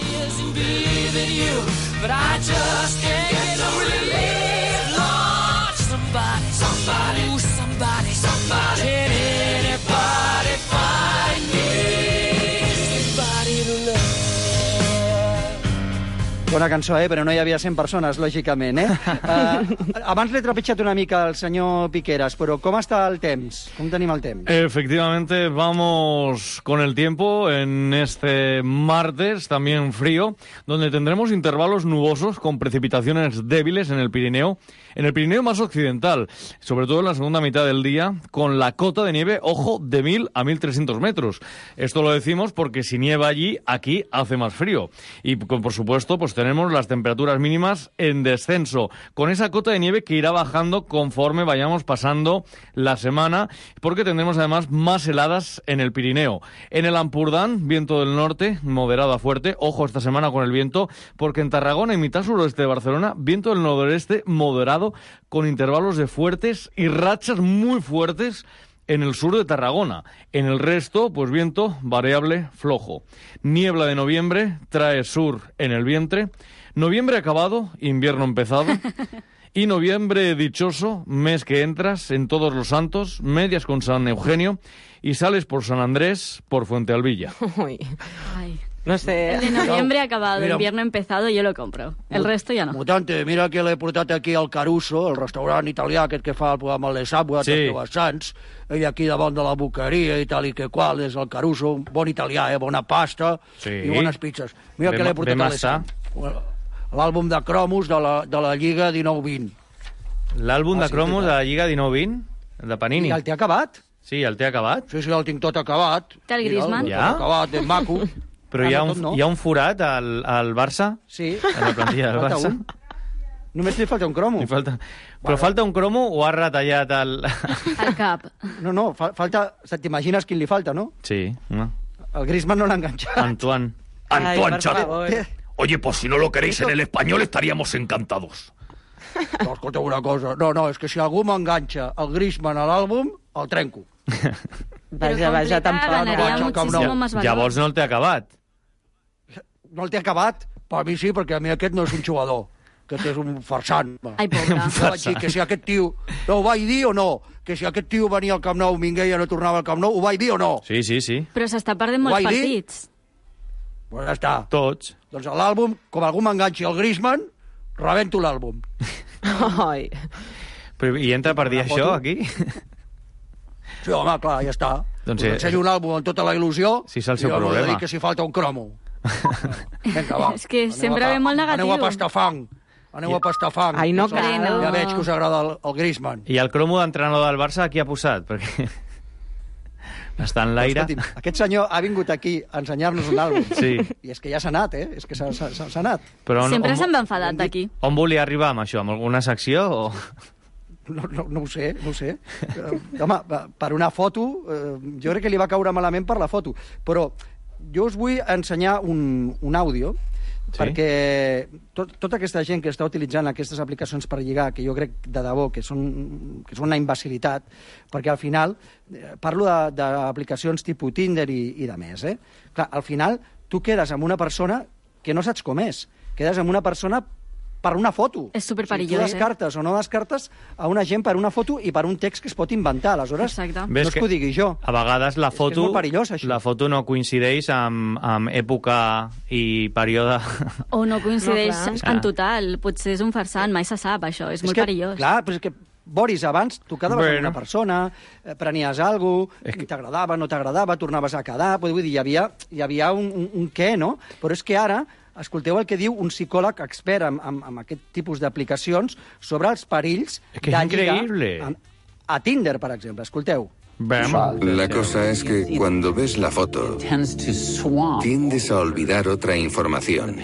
Speaker 5: Bona cançó, eh? Però no hi havia cent persones, lògicament, eh? Uh, abans l'he trepitjat una mica al senyor Piqueras, però com està el temps? Com tenim el temps?
Speaker 6: Efectivamente, vamos con el tiempo en este martes, también frío, donde tendremos intervalos nubosos con precipitaciones débiles en el Pirineo, en el Pirineo más occidental, sobre todo en la segunda mitad del día, con la cota de nieve, ojo, de mil a mil trescientos metros. Esto lo decimos porque si nieva allí, aquí hace más frío. Y por supuesto, pues tenemos las temperaturas mínimas en descenso, con esa cota de nieve que irá bajando conforme vayamos pasando la semana, porque tendremos además más heladas en el Pirineo. En el Ampurdán, viento del norte, moderado a fuerte, ojo esta semana con el viento, porque en Tarragona y mitad suroeste de Barcelona, viento del nordeste moderado, con intervalos de fuertes y rachas muy fuertes en el sur de Tarragona. En el resto, pues viento variable flojo. Niebla de noviembre, trae sur en el vientre. Noviembre acabado, invierno empezado. Y noviembre dichoso, mes que entras en Todos los Santos, medias con San Eugenio y sales por San Andrés, por Fuente Alvilla.
Speaker 11: Uy,
Speaker 7: Ay.
Speaker 11: no sé...
Speaker 7: El de noviembre acabado,
Speaker 5: Mira.
Speaker 7: invierno empezado, yo lo compro. El resto ya no.
Speaker 5: Mutante, mira que l'he portat aquí al Caruso, el restaurant italià aquest que fa el programa Les Sabua,
Speaker 6: Sí.
Speaker 5: sí. Sants, ell aquí davant de la boqueria i tal i que qual, és el Caruso, un bon italià, eh? Bona pasta
Speaker 6: Sí.
Speaker 5: i bones pizzas. Mira
Speaker 6: Ben
Speaker 5: que l'he
Speaker 6: ma-
Speaker 5: portat
Speaker 6: ben
Speaker 5: a Les
Speaker 6: massa.
Speaker 5: Sants. L'àlbum de cromos de la, de la Lliga dinou vint.
Speaker 6: L'àlbum
Speaker 5: Ah,
Speaker 6: de
Speaker 5: sí,
Speaker 6: cromos
Speaker 5: sí,
Speaker 6: de la Lliga dinou vint, de Panini.
Speaker 5: I el té acabat?
Speaker 6: Sí, el té acabat.
Speaker 5: Sí, sí, el tinc tot acabat.
Speaker 7: Té el
Speaker 5: Mira,
Speaker 7: Griezmann?
Speaker 5: tot
Speaker 6: Ja?
Speaker 5: acabat, ben maco.
Speaker 6: Però hi ha,
Speaker 5: Ah, no,
Speaker 6: un,
Speaker 5: tot no.
Speaker 6: hi ha un forat al, al Barça,
Speaker 5: Sí.
Speaker 6: en la plantilla del
Speaker 5: Falta
Speaker 6: Barça.
Speaker 5: un. Només li falta un cromo.
Speaker 6: Li falta... Però falta un cromo o ha retallat el...
Speaker 7: Al cap.
Speaker 5: No, no, fa, falta... T'imagines quin li falta, no?
Speaker 6: Sí, no.
Speaker 5: El Griezmann no l'ha enganxat.
Speaker 6: Antoine.
Speaker 11: Ay,
Speaker 2: Antoine
Speaker 11: por
Speaker 2: Chade.
Speaker 11: favor.
Speaker 2: Oye, pues si no lo queréis en el español estaríamos encantados.
Speaker 5: No, escolta una cosa. No, no, és que si algú m'enganxa el Griezmann a l'àlbum, el trenco.
Speaker 11: Vaja, vaja, tampoc.
Speaker 7: ganaría
Speaker 5: no, com no.
Speaker 7: muchísimo más valor.
Speaker 6: Llavors no el té acabat.
Speaker 5: No el té acabat? Per mi sí, perquè a mi aquest no és un jugador. Aquest és un farsant. Va.
Speaker 7: Ai, pobre.
Speaker 5: Jo vaig dir que si aquest tio... No, ho vaig dir o no? Que si aquest tio venia al Camp Nou, Minguella no tornava al Camp Nou, ho vaig dir o no?
Speaker 6: Sí, sí, sí.
Speaker 7: Però s'està perdent molts
Speaker 5: Guai dir?
Speaker 7: partits.
Speaker 5: Pues ja està.
Speaker 6: Tots.
Speaker 5: Doncs a l'àlbum, com algú m'enganxi el Griezmann, rebento l'àlbum.
Speaker 11: Ai.
Speaker 6: Però, I entra per dir
Speaker 5: Una
Speaker 6: això,
Speaker 5: foto?
Speaker 6: aquí?
Speaker 5: Sí, home, clar, ja està.
Speaker 6: Doncs
Speaker 5: us ensenyo un àlbum amb tota la il·lusió
Speaker 6: sí, és el seu
Speaker 5: i jo m'ho
Speaker 6: problema.
Speaker 5: dic que si falta un cromo. Vinga, va.
Speaker 7: És que sempre ve molt negatiu.
Speaker 5: Aneu a pastar fang. Aneu a pastar fang.
Speaker 11: Ai, no
Speaker 5: Ja
Speaker 11: cal.
Speaker 7: no.
Speaker 5: Ja veig que us agrada el, el Griezmann.
Speaker 6: I el cromo d'entrenador del Barça qui ha posat? Perquè està en l'aire.
Speaker 5: Escolti'm, aquest senyor ha vingut aquí a ensenyar-nos un àlbum.
Speaker 6: Sí.
Speaker 5: I és que ja s'ha anat, eh? És que s'ha s'ha- s'ha anat.
Speaker 6: Però on,
Speaker 7: Sempre
Speaker 6: on,
Speaker 7: se'n va enfadat d'aquí.
Speaker 6: on volia arribar amb això? Amb alguna secció? O...
Speaker 5: No, no, no ho sé, no ho sé. Eh, home, per una foto, eh, jo crec que li va caure malament per la foto. Però jo us vull ensenyar un, un àudio, sí? Perquè tot, tota aquesta gent que està utilitzant aquestes aplicacions per lligar, que jo crec de debò que són, que són una imbecilitat, perquè al final, eh, parlo d'aplicacions tipus Tinder i, i de més, eh? Clar, al final tu quedes amb una persona que no saps com és, quedes amb una persona per una foto.
Speaker 7: És superperillós,
Speaker 5: o sigui, tu descartes eh? o no descartes a una gent per una foto i per un text que es pot inventar. Aleshores,
Speaker 7: Exacte.
Speaker 5: no és que, que ho digui jo.
Speaker 6: A vegades la
Speaker 5: És
Speaker 6: foto,
Speaker 5: que és molt perillós, això.
Speaker 6: la foto no coincideix amb, amb època i període...
Speaker 7: O no coincideix
Speaker 11: No,
Speaker 7: no, en total. Potser és un farsant, mai se sap, això. És, és molt
Speaker 5: que,
Speaker 7: perillós.
Speaker 5: Clar, però és que, Boris, abans tu quedaves
Speaker 6: Bueno.
Speaker 5: amb una persona, eh, prenies alguna cosa,
Speaker 6: És que-
Speaker 5: t'agradava, no t'agradava, tornaves a quedar, vull dir, hi havia, hi havia un, un, un què, no? Però és que ara, escolteu el que diu un psicòleg expert amb, amb, amb aquest tipus d'aplicacions sobre els perills
Speaker 6: És que és
Speaker 5: de lligar
Speaker 6: increïble.
Speaker 5: amb- a Tinder, per exemple. Escolteu.
Speaker 16: La cosa es que cuando ves la foto, tiendes a olvidar otra información.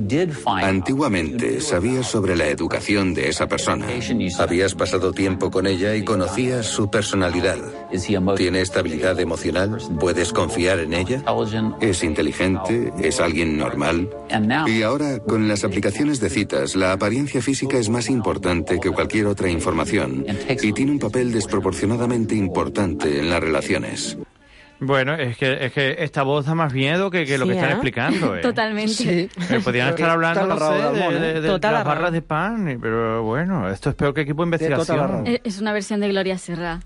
Speaker 16: Antiguamente sabías sobre la educación de esa persona. Habías pasado tiempo con ella y conocías su personalidad. ¿Tiene estabilidad emocional? ¿Puedes confiar en ella? ¿Es inteligente? ¿Es alguien normal? Y ahora, con las aplicaciones de citas, la apariencia física es más importante que cualquier otra información y tiene un papel desproporcionadamente importante en las relaciones.
Speaker 6: Bueno, es que, es que esta voz da más miedo que, que lo
Speaker 11: Sí,
Speaker 6: que están
Speaker 11: ¿eh?
Speaker 6: explicando. ¿eh?
Speaker 7: Totalmente.
Speaker 5: Sí.
Speaker 6: Eh, podrían estar hablando, no
Speaker 5: Tota la
Speaker 6: sé,
Speaker 5: raó del món,
Speaker 6: de,
Speaker 5: eh?
Speaker 6: de, de,
Speaker 11: Tota
Speaker 6: de
Speaker 11: la
Speaker 6: las
Speaker 11: raó.
Speaker 6: barras de pan, pero bueno, esto es peor que equipo de
Speaker 5: Té tota la raó.
Speaker 6: investigación.
Speaker 7: Eh, És una versió de Gloria Serra.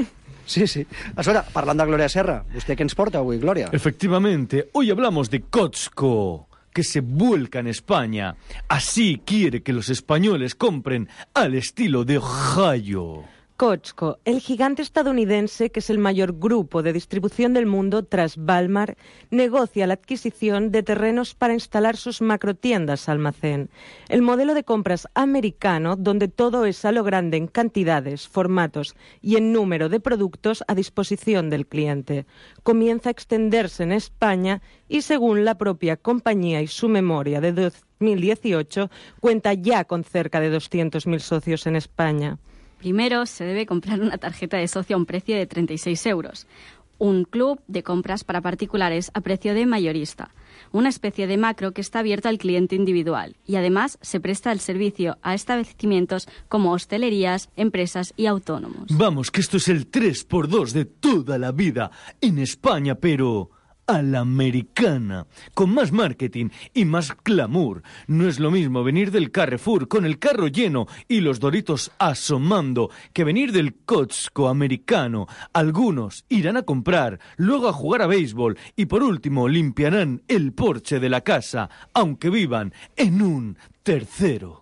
Speaker 5: Sí, sí. Escolta, parlant de Glòria Serra, vostè què ens porta avui, Glòria?
Speaker 6: Efectivamente, hoy hablamos de Costco, que se vuelca en España. Así quiere que los españoles compren al estilo de Ohio.
Speaker 11: Costco, el gigante estadounidense, que es el mayor grupo de distribución del mundo tras Walmart, negocia la adquisición de terrenos para instalar sus macrotiendas almacén. El modelo de compras americano, donde todo es a lo grande en cantidades, formatos y en número de productos a disposición del cliente, comienza a extenderse en España y, según la propia compañía y su memoria de dos mil dieciocho, cuenta ya con cerca de doscientos mil socios en España.
Speaker 7: Primero, se debe comprar una tarjeta de socio a un precio de treinta y seis euros. Un club de compras para particulares a precio de mayorista. Una especie de macro que está abierta al cliente individual. Y además se presta el servicio a establecimientos como hostelerías, empresas y autónomos.
Speaker 6: Vamos, que esto es el tres por dos de toda la vida en España, pero a la americana, con más marketing y más glamour. No es lo mismo venir del Carrefour con el carro lleno y los doritos asomando que venir del Costco americano. Algunos irán a comprar, luego a jugar a béisbol y por último limpiarán el porche de la casa, aunque vivan en un tercero.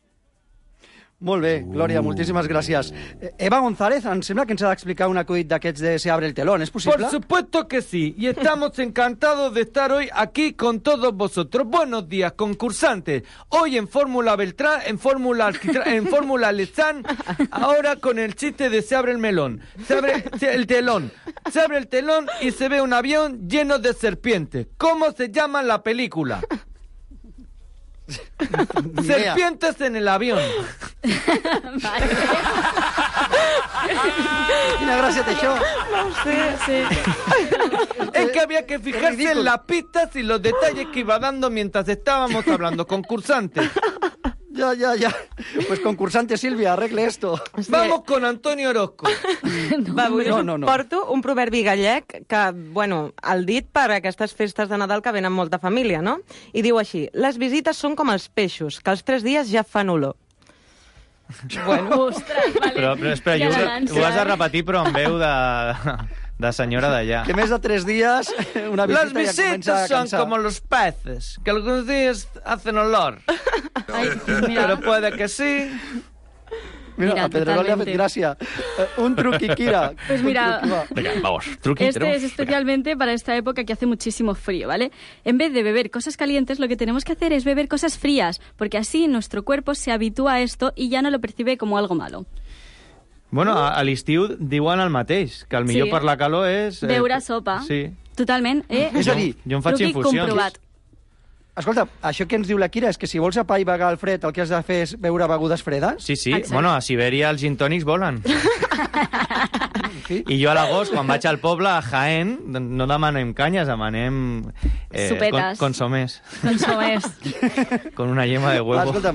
Speaker 5: Molt bé, Glòria, moltíssimes gràcies. Eh, Eva González, em sembla que ens ha d'explicar un acudit d'aquests de Se abre el telón, ¿es posible?
Speaker 6: Por supuesto que sí, y estamos encantados de estar hoy aquí con todos vosotros. Buenos días, concursantes. Hoy en Fórmula Beltrán, en Fórmula Alquitrán, en Fórmula Lezán, ahora con el chiste de Se abre el melón. Se abre se- el telón. Se abre el telón y se ve un avión lleno de serpientes. ¿Cómo se llama la película?
Speaker 5: Ni idea.
Speaker 6: Serpientes en el avión.
Speaker 5: Quina gràcia té això?
Speaker 11: No ho sé, sí.
Speaker 6: Es que había que fijarse en las pistas y los detalles que iba dando mientras estábamos hablando, concursantes.
Speaker 5: Ja, ja, ja. Pues concursante Sílvia, arregle esto.
Speaker 6: Vamos con Antonio Orozco.
Speaker 11: Va, avui
Speaker 5: No,
Speaker 11: us
Speaker 5: no, no.
Speaker 11: porto un proverbi gallec que, bueno, el dit per aquestes festes de Nadal que venen molta família, no? I diu així: les visites són com els peixos, que als tres dies ja fan olor.
Speaker 7: Bueno, ostres, vale.
Speaker 6: Però, però espera,
Speaker 7: Ja
Speaker 6: jo,
Speaker 7: l'abans,
Speaker 6: ho has de
Speaker 7: eh?
Speaker 6: repetir però amb veu de, de senyora d'allà.
Speaker 5: Que més de tres dies una visita
Speaker 6: Las
Speaker 5: ja comença a
Speaker 6: visitas son
Speaker 5: cansar.
Speaker 6: como los peces, que algunos días hacen olor.
Speaker 7: Ay, mira.
Speaker 6: Pero puede que sí.
Speaker 5: Mira,
Speaker 7: Mira,
Speaker 5: a Pedrerol le ha fet
Speaker 7: totalmente.
Speaker 5: gràcia. Uh, un truqui, Kira.
Speaker 7: Pues mira,
Speaker 6: Venga, vamos, truqui.
Speaker 7: este
Speaker 6: tenemos-
Speaker 7: es especialmente para esta época que hace muchísimo frío, ¿vale? En vez de beber cosas calientes, lo que tenemos que hacer es beber cosas frías, porque así nuestro cuerpo se habitúa a esto y ya no lo percibe como algo malo.
Speaker 6: Bueno, a, a l'estiu diuen el mateix, que el millor
Speaker 7: Sí.
Speaker 6: per la calor és...
Speaker 7: Beure sopa.
Speaker 6: Sí.
Speaker 7: Totalment. Eh?
Speaker 5: És a dir,
Speaker 6: jo em faig
Speaker 7: Truqui
Speaker 6: infusions.
Speaker 7: comprovat.
Speaker 5: Escolta, això que ens diu la Kira és que si vols apaivagar el fred el que has de fer és beure begudes fredes?
Speaker 6: Sí, sí.
Speaker 7: Exacte.
Speaker 6: Bueno, a Sibèria els gin tònics volen. I jo a l'agost, quan vaig al poble, a Jaén, no demanem canyes, demanem eh,
Speaker 7: Sopetes.
Speaker 6: con, consomés,
Speaker 7: Consomés.
Speaker 6: con una yema de
Speaker 5: Va,
Speaker 6: huevo.
Speaker 5: escolta'm,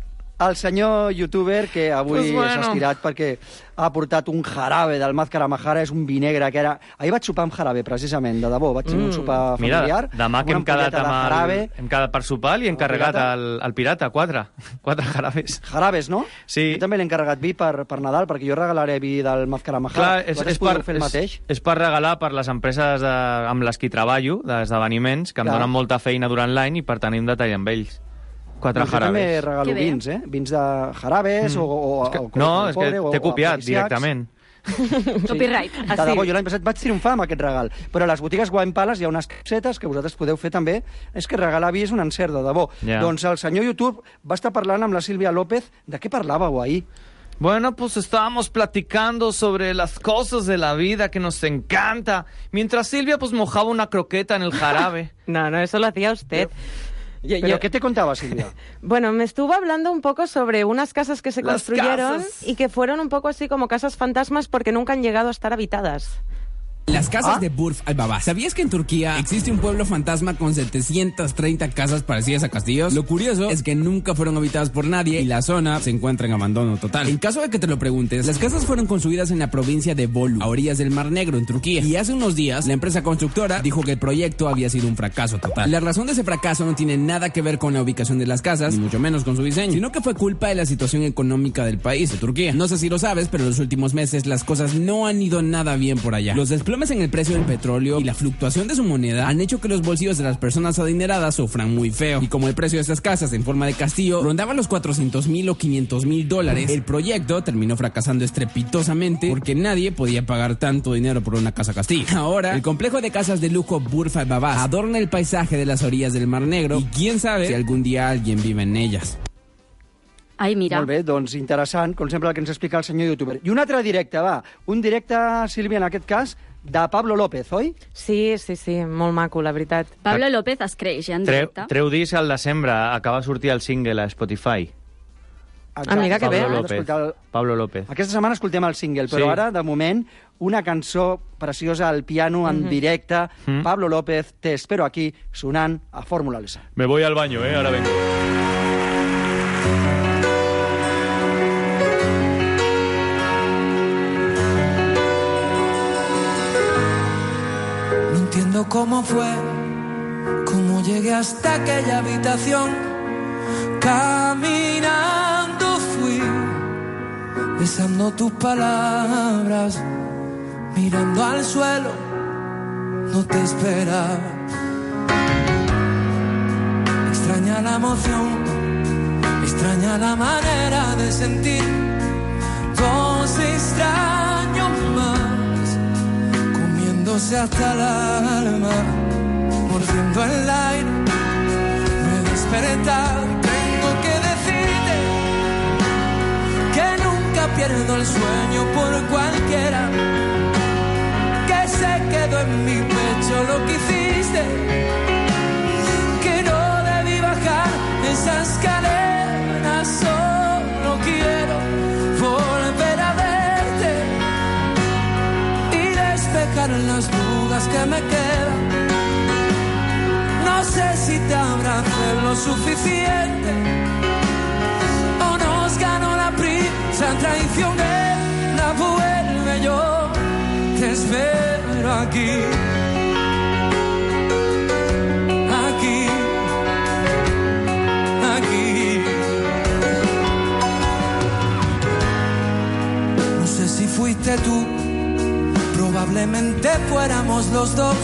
Speaker 5: el senyor youtuber que avui
Speaker 6: Pues bueno.
Speaker 5: s'ha estirat perquè ha portat un jarabe del Mázcara Majara, és un vinegre que era... Ahir vaig sopar amb jarabe, precisament, de debò. Vaig tenir
Speaker 6: Mm.
Speaker 5: un sopar
Speaker 6: Mira,
Speaker 5: familiar.
Speaker 6: demà que
Speaker 5: una
Speaker 6: hem quedat,
Speaker 5: ampolleta de
Speaker 6: amb
Speaker 5: jarabe.
Speaker 6: el, hem quedat per sopar i he encarregat
Speaker 5: pirata?
Speaker 6: el, el pirata, quatre. Quatre jarabes.
Speaker 5: Jarabes, no?
Speaker 6: Sí.
Speaker 5: Jo també l'he encarregat vi per, per Nadal, perquè jo regalaré vi del Mázcara Majara.
Speaker 6: Clar, és,
Speaker 5: Vosaltres
Speaker 6: és, per,
Speaker 5: podeu fer el
Speaker 6: és,
Speaker 5: mateix?
Speaker 6: és per regalar per les empreses de, amb les que hi treballo, d'esdeveniments, que em
Speaker 5: Clar.
Speaker 6: donen molta feina durant l'any i per tenir un detall amb ells. Quatre
Speaker 5: Doncs jo també
Speaker 6: jarabes.
Speaker 5: regalo
Speaker 7: Que bé.
Speaker 5: vins, eh? Vins de jarabes
Speaker 6: Mm.
Speaker 5: o, o,
Speaker 6: És que,
Speaker 5: o,
Speaker 6: no,
Speaker 5: o
Speaker 6: és que
Speaker 5: pobre, o-
Speaker 6: t'he
Speaker 5: o
Speaker 6: copiat
Speaker 5: afrodisíacs.
Speaker 6: directament.
Speaker 7: Copyright.
Speaker 5: De debò, jo l'any passat vaig triomfar amb aquest regal. Però a les botigues Wine Palace hi ha unes capsetes que vosaltres podeu fer també. És que regalar vi és un encert, de debò.
Speaker 6: Ja.
Speaker 5: Doncs el senyor YouTube va estar parlant amb la Sílvia López. De què parlàveu ahir?
Speaker 6: Bueno, pues estábamos platicando sobre las cosas de la vida que nos encanta, mientras Silvia pues mojaba una croqueta en el jarabe.
Speaker 11: No, no, eso lo hacía usted. Yo-
Speaker 5: ¿Pero
Speaker 11: yo-
Speaker 5: qué te contaba, Silvia?
Speaker 11: Bueno, me estuvo hablando un poco sobre unas casas que se
Speaker 6: Las
Speaker 11: construyeron
Speaker 6: casas.
Speaker 11: y que fueron un poco así como casas fantasmas porque nunca han llegado a estar habitadas.
Speaker 17: Las casas
Speaker 5: ¿Ah?
Speaker 17: de Burj al-Baba. ¿Sabías que en Turquía existe un pueblo fantasma con setecientas treinta casas parecidas a castillos? Lo curioso es que nunca fueron habitadas por nadie y la zona se encuentra en abandono total. En caso de que te lo preguntes, las casas fueron construidas en la provincia de Bolu, a orillas del Mar Negro, en Turquía. Y hace unos días, la empresa constructora dijo que el proyecto había sido un fracaso total. La razón de ese fracaso no tiene nada que ver con la ubicación de las casas, ni mucho menos con su diseño, sino que fue culpa de la situación económica del país, de Turquía. No sé si lo sabes, pero en los últimos meses las cosas no han ido nada bien por allá. Los desplomes en el precio del petróleo y la fluctuación de su moneda han hecho que los bolsillos de las personas adineradas sufran muy feo. Y como el precio de estas casas en forma de castillo rondaba los cuatrocientos mil o quinientos mil dólares, el proyecto terminó fracasando estrepitosamente porque nadie podía pagar tanto dinero por una casa castillo. Ahora, el complejo de casas de lujo Burj al-Baba adorna el paisaje de las orillas del Mar Negro y quién sabe si algún día alguien vive en ellas.
Speaker 7: Ai, mira.
Speaker 5: Molt bé, doncs interessant, com sempre el que ens explica el senyor youtuber. I un altre directe, va. Un directe, Sílvia, en aquest cas, de Pablo López, oi?
Speaker 11: Sí, sí, sí, molt maco, la veritat.
Speaker 7: Pablo López es creix, ja en
Speaker 6: Treu,
Speaker 7: directe.
Speaker 6: treu disc al desembre, acaba de sortir el single a Spotify.
Speaker 5: Exacte.
Speaker 11: mira que bé.
Speaker 6: Pablo
Speaker 5: Hem
Speaker 6: López.
Speaker 5: d'escoltar el-
Speaker 6: Pablo López.
Speaker 5: Aquesta setmana escoltem el single, però
Speaker 6: Sí.
Speaker 5: ara, de moment, una cançó preciosa al piano en
Speaker 11: Mhm.
Speaker 5: directe.
Speaker 6: Mhm.
Speaker 5: Pablo López, Te espero aquí, sonant a Fórmula Lesa.
Speaker 6: Me voy al baño, eh, ahora vengo.
Speaker 8: No entiendo cómo fue, cómo llegué hasta aquella habitación. Caminando fui, besando tus palabras, mirando al suelo, no te esperaba. Extraña la emoción, extraña la manera de sentir. Dos extraños más, comiéndose hasta el alma, mordiendo el aire. Me he despertado y tengo que decirte que nunca pierdo el sueño por cualquiera, que se quedó en mi pecho lo que hiciste, que no debí bajar esa escalera, solo quiero volver a verte y despejar las dudas que me quedan. No sé si te abracé lo suficiente o nos ganó la prisa traicionera. Vuelve, yo te espero aquí, aquí, aquí. No sé si fuiste tú, probablemente fuéramos los dos.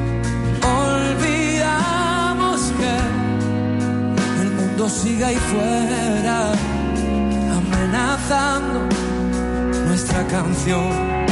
Speaker 8: Olvidamos que el mundo sigue ahí fuera, amenaza abrazando nuestra canción.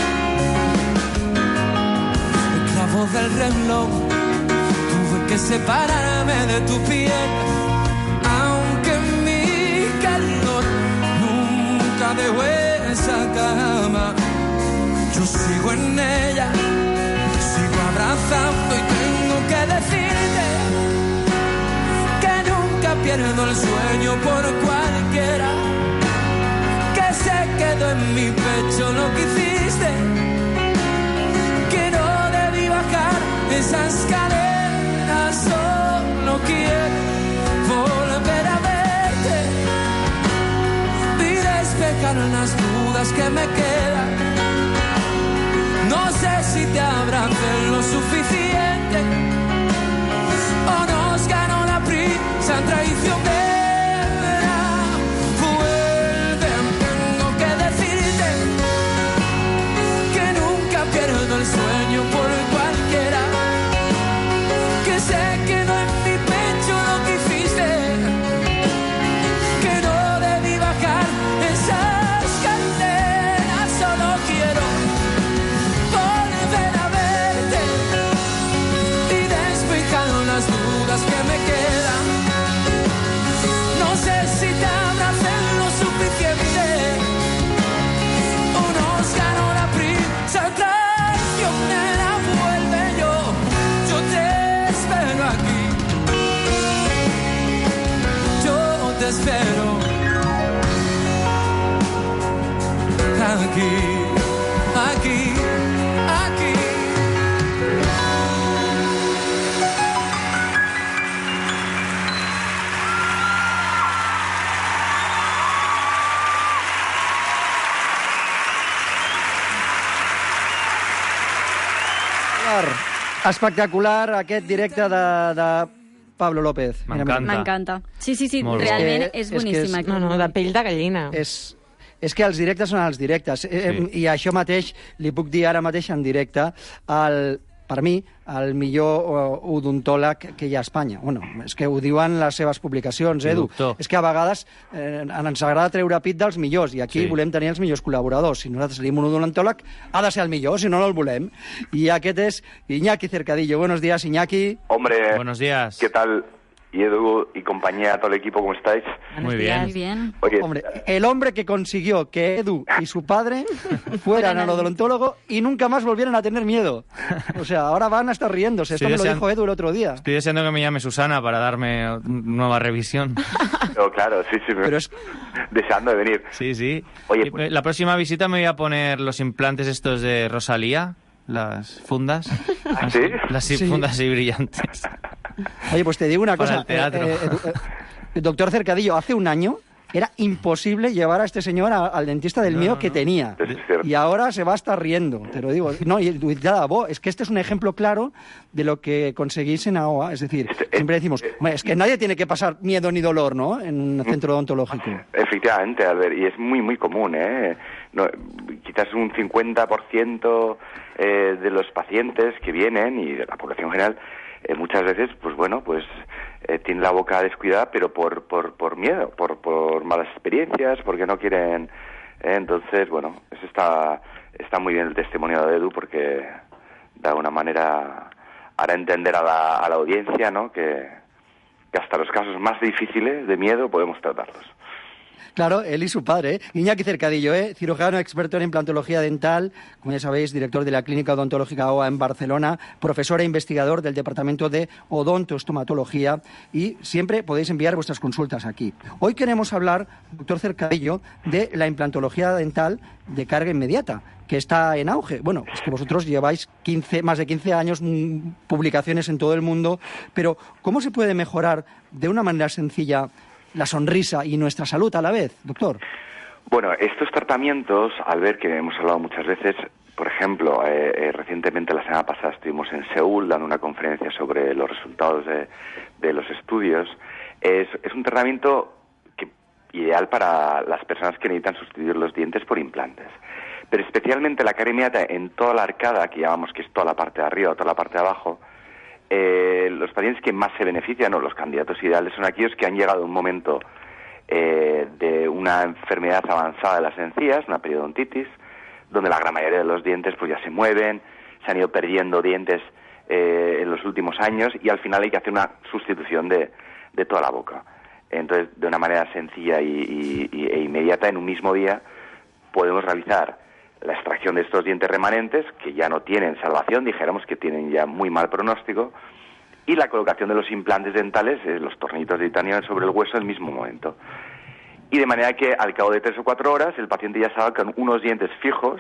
Speaker 8: El clavo del reloj, tuve que separarme de tu piel, aunque mi calor nunca dejó esa cama. Yo sigo en ella, sigo abrazando y tengo que decirte que nunca pierdo el sueño por cualquiera, que se quedó en mi pecho lo que hiciste, que no debí bajar esas cadenas, solo quiero volver a verte y despejar las dudas que me quedan. No sé si te abracé lo suficiente o nos ganó la prisa traicionera. Vuelve, tengo que decirte que nunca pierdo el sueño por cualquiera, que se quedó en mi pecho lo que hiciste, que no debí bajar esas cadenas, solo quiero las dudas que me quedan. No sé si te abracé lo suficiente o nos ganó la prisa traicionera. Vuelve, yo, yo te espero aquí, yo te espero aquí, aquí, aquí.
Speaker 5: Espectacular aquest directe de, de Pablo López.
Speaker 6: M'encanta.
Speaker 7: M'encanta. Sí, sí, sí,
Speaker 5: Molt bé.
Speaker 7: realment
Speaker 5: És
Speaker 7: és
Speaker 5: que- és que
Speaker 7: boníssima.
Speaker 5: és-
Speaker 11: No, no, de pell de gallina.
Speaker 5: És, és que els directes són els directes. Sí. I això mateix li puc dir ara mateix en directe al, per mi, el millor uh, odontòleg que hi ha a Espanya. Bueno, és que ho diuen les seves publicacions, Edu.
Speaker 6: Doctor.
Speaker 5: És que a vegades eh, ens agrada treure pit dels millors i aquí
Speaker 6: Sí.
Speaker 5: volem tenir els millors col·laboradors. Si nosaltres tenim un odontòleg, ha de ser el millor, si no, no el volem. I aquest és Iñaki Cercadillo. Buenos días, Iñaki.
Speaker 18: Hombre,
Speaker 6: Buenos días.
Speaker 18: ¿Qué tal? Y Edu y compañía, todo el equipo, ¿cómo estáis?
Speaker 6: Muy bien.
Speaker 7: Muy bien.
Speaker 18: Oye,
Speaker 5: Hombre, el hombre que consiguió que Edu y su padre fueran al odontólogo y nunca más volvieran a tener miedo. O sea, ahora van a estar riéndose. Esto
Speaker 6: Estoy
Speaker 5: me lo
Speaker 6: deseando-
Speaker 5: dijo Edu el otro día.
Speaker 6: Estoy deseando que me llame Susana para darme nueva revisión.
Speaker 18: no, claro, sí, sí, me...
Speaker 5: Pero es-
Speaker 18: deseando de venir.
Speaker 6: Sí, sí.
Speaker 18: Oye,
Speaker 6: Y, eh, la próxima visita me voy a poner los implantes estos de Rosalía, las fundas.
Speaker 18: ¿Ah, sí?
Speaker 6: Las
Speaker 5: Sí.
Speaker 6: fundas así brillantes.
Speaker 5: Oye, pues te digo una
Speaker 6: Para
Speaker 5: cosa.
Speaker 6: el teatro.
Speaker 5: eh, eh, Edu- eh, doctor Cercadillo, hace un año era imposible llevar a este señor a- al dentista del
Speaker 6: No,
Speaker 5: miedo
Speaker 6: no,
Speaker 5: que
Speaker 6: no.
Speaker 5: tenía.
Speaker 18: Es cierto.
Speaker 5: Y ahora se va a estar riendo, te lo digo. No, y y nada, vos, es que este es un ejemplo claro de lo que conseguís en A O A. Es decir,
Speaker 18: Este-
Speaker 5: siempre decimos, "Hombre, es que nadie tiene que pasar miedo ni dolor, ¿no?, en un centro odontológico.
Speaker 18: Efectivamente, Albert, y es muy, muy común, ¿eh? No, quizás un cincuenta por ciento eh, de los pacientes que vienen y de la población general, eh, muchas veces, pues bueno, pues eh, tienen la boca descuidada, pero por, por, por miedo, por, por malas experiencias, porque no quieren... eh, entonces, bueno, eso está, está muy bien el testimonio de Edu, porque de alguna manera hará entender a la, a la audiencia, ¿no?, que, que hasta los casos más difíciles de miedo podemos tratarlos.
Speaker 5: Claro, él y su padre, ¿eh? Iñaki Cercadillo, ¿eh? Cirujano experto en implantología dental, como ya sabéis, director de la Clínica Odontológica O A en Barcelona, profesor e investigador del Departamento de Odontoestomatología, y siempre podéis enviar vuestras consultas aquí. Hoy queremos hablar, doctor Cercadillo, de la implantología dental de carga inmediata, que está en auge. Bueno, es que vosotros lleváis quince, más de quince años, mm, publicaciones en todo el mundo, pero ¿cómo se puede mejorar de una manera sencilla la sonrisa y nuestra salud a la vez, doctor?
Speaker 18: Bueno, estos tratamientos, al ver que hemos hablado muchas veces, por ejemplo, eh, eh, recientemente la semana pasada estuvimos en Seúl dando una conferencia sobre los resultados de, de los estudios, es, es un tratamiento que, ideal para las personas que necesitan sustituir los dientes por implantes. Pero especialmente la carie inmediata en toda la arcada, que llamamos que es toda la parte de arriba o toda la parte de abajo, Eh, los pacientes que más se benefician o los candidatos ideales son aquellos que han llegado a un momento eh, de una enfermedad avanzada de las encías, una periodontitis, donde la gran mayoría de los dientes pues ya se mueven, se han ido perdiendo dientes eh, en los últimos años y al final hay que hacer una sustitución de, de toda la boca. Entonces, de una manera sencilla y, y, e inmediata, en un mismo día, podemos realizar la extracción de estos dientes remanentes, que ya no tienen salvación, dijéramos que tienen ya muy mal pronóstico, y la colocación de los implantes dentales, eh, los tornitos de titanio sobre el hueso, en el mismo momento. Y de manera que al cabo de tres o cuatro horas el paciente ya sabe con unos dientes fijos,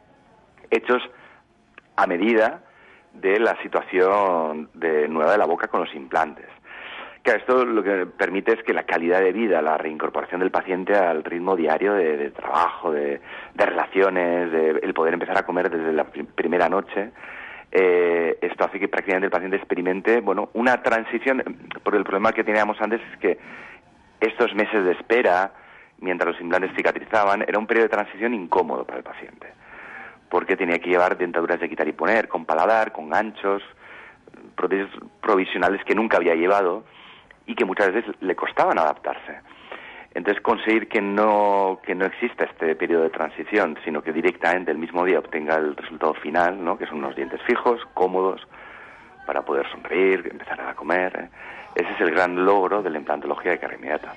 Speaker 18: hechos a medida de la situación de, nueva de la boca con los implantes. Claro, esto lo que permite es que la calidad de vida, la reincorporación del paciente al ritmo diario de, de trabajo, de, de relaciones, de el poder empezar a comer desde la prim- primera noche, eh, esto hace que prácticamente el paciente experimente, bueno, una transición, porque el problema que teníamos antes es que estos meses de espera, mientras los implantes cicatrizaban, era un periodo de transición incómodo para el paciente, porque tenía que llevar dentaduras de quitar y poner, con paladar, con ganchos, prótesis provisionales que nunca había llevado y que muchas veces le costaban adaptarse. Entonces, conseguir que no que no exista este periodo de transición, sino que directamente el mismo día obtenga el resultado final, ¿no?, que son unos dientes fijos, cómodos, para poder sonreír, empezar a comer, ¿eh? Ese es el gran logro de la implantología de carga inmediata.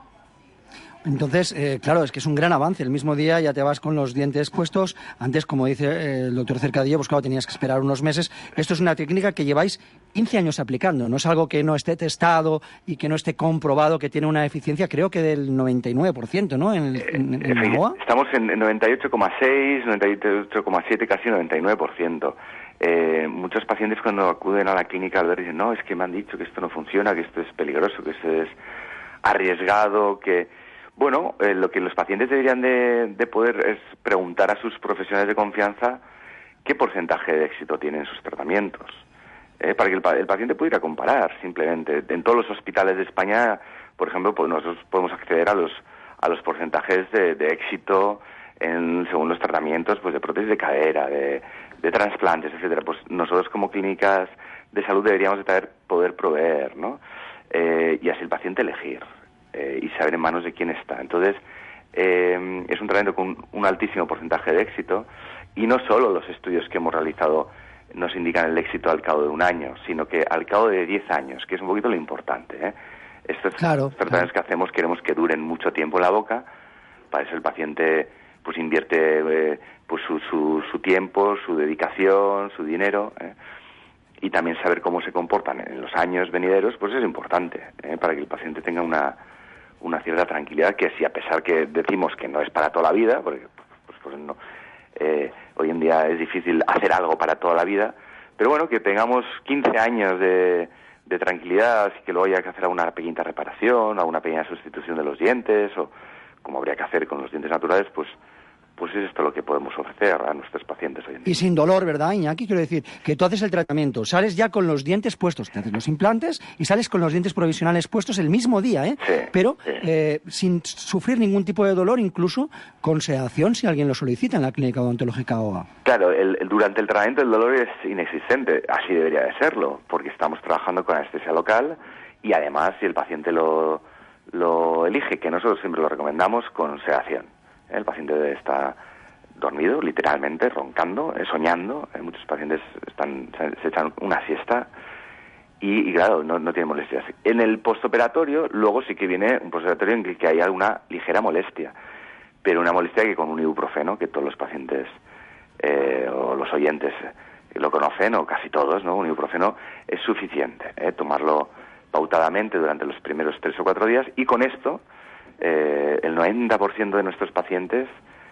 Speaker 5: Entonces, eh, claro, es que es un gran avance. El mismo día ya te vas con los dientes puestos. Antes, como dice eh, el doctor Cercadillo, pues claro, tenías que esperar unos meses. Esto es una técnica que lleváis quince años aplicando. No es algo que no esté testado y que no esté comprobado, que tiene una eficiencia, creo que del noventa y nueve por ciento, ¿no? En, en, en, en agua.
Speaker 18: Estamos en noventa y ocho coma seis, noventa y ocho coma siete, casi noventa y nueve por ciento. Eh, muchos pacientes cuando acuden a la clínica al ver dicen, no, es que me han dicho que esto no funciona, que esto es peligroso, que esto es arriesgado, que... Bueno, eh, lo que los pacientes deberían de, de poder es preguntar a sus profesionales de confianza qué porcentaje de éxito tienen sus tratamientos, eh, para que el, el paciente pudiera comparar simplemente. En todos los hospitales de España, por ejemplo, pues nosotros podemos acceder a los a los porcentajes de, de éxito en, según los tratamientos, pues de prótesis de cadera, de, de trasplantes, etcétera. Pues nosotros como clínicas de salud deberíamos de poder, poder proveer, ¿no? Eh, y así el paciente elegir. Eh, y saber en manos de quién está. Entonces, eh, es un tratamiento con un altísimo porcentaje de éxito y no solo los estudios que hemos realizado nos indican el éxito al cabo de un año, sino que al cabo de diez años, que es un poquito lo importante, ¿eh? Estos
Speaker 5: claro,
Speaker 18: tratamientos claro. que hacemos queremos que duren mucho tiempo en la boca, para eso el paciente pues invierte eh, pues su, su, su tiempo, su dedicación, su dinero, ¿eh? Y también saber cómo se comportan en los años venideros, pues es importante, ¿eh? Para que el paciente tenga una una cierta tranquilidad, que si a pesar que decimos que no es para toda la vida, porque pues, pues no, eh, hoy en día es difícil hacer algo para toda la vida, pero bueno, que tengamos quince años de, de tranquilidad, así que luego haya que hacer alguna pequeña reparación, alguna pequeña sustitución de los dientes, o como habría que hacer con los dientes naturales, pues pues es esto lo que podemos ofrecer a nuestros pacientes hoy en día.
Speaker 5: Y sin dolor, ¿verdad, Iñaki? Quiero decir, que tú haces el tratamiento, sales ya con los dientes puestos, te haces los implantes y sales con los dientes provisionales puestos el mismo día, ¿eh?
Speaker 18: Sí,
Speaker 5: Pero
Speaker 18: sí.
Speaker 5: Eh, sin sufrir ningún tipo de dolor, incluso con sedación si alguien lo solicita en la clínica odontológica O A.
Speaker 18: Claro, el, el, durante el tratamiento el dolor es inexistente, así debería de serlo, porque estamos trabajando con anestesia local y además, si el paciente lo, lo elige, que nosotros siempre lo recomendamos, con sedación. El paciente está dormido, literalmente, roncando, eh, soñando. Eh, muchos pacientes están se, se echan una siesta y, y claro, no, no tienen molestias. En el postoperatorio, luego sí que viene un postoperatorio en que, que hay alguna ligera molestia, pero una molestia que con un ibuprofeno, que todos los pacientes eh, o los oyentes lo conocen, o casi todos, ¿no? Un ibuprofeno es suficiente, ¿eh? Tomarlo pautadamente durante los primeros tres o cuatro días, y con esto Eh, el noventa por ciento de nuestros pacientes,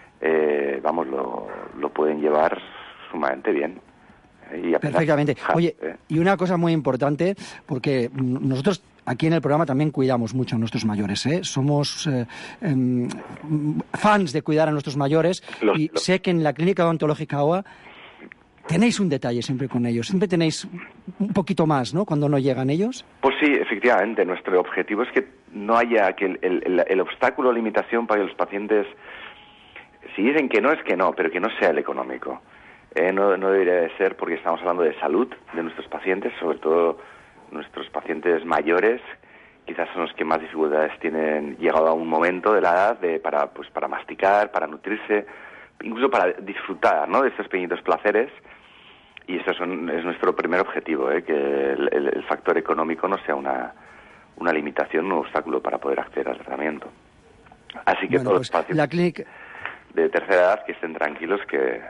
Speaker 18: eh, vamos, lo, lo pueden llevar sumamente bien. Eh, y apenas,
Speaker 5: Perfectamente.
Speaker 18: ja,
Speaker 5: Oye,
Speaker 18: eh.
Speaker 5: y una cosa muy importante, porque nosotros aquí en el programa también cuidamos mucho a nuestros mayores, ¿eh? Somos eh, eh, fans de cuidar a nuestros mayores,
Speaker 18: Los,
Speaker 5: y
Speaker 18: los...
Speaker 5: sé que en la clínica odontológica O A tenéis un detalle siempre con ellos, siempre tenéis un poquito más, ¿no?, cuando no llegan ellos.
Speaker 18: Pues sí, efectivamente, nuestro objetivo es que no haya que el, el, el obstáculo o limitación para los pacientes, si dicen que no, es que no, pero que no sea el económico. Eh, no, no debería de ser, porque estamos hablando de salud de nuestros pacientes, sobre todo nuestros pacientes mayores, quizás son los que más dificultades tienen llegado a un momento de la edad de, para, pues, para masticar, para nutrirse, incluso para disfrutar, ¿no?, de estos pequeñitos placeres. Y eso son, es nuestro primer objetivo, ¿eh?, que el, el, el factor económico no sea una, una limitación, un obstáculo para poder acceder al tratamiento. Así que
Speaker 5: bueno,
Speaker 18: todos
Speaker 5: pues,
Speaker 18: los pacientes
Speaker 5: la clínica...
Speaker 18: de tercera edad que estén tranquilos que,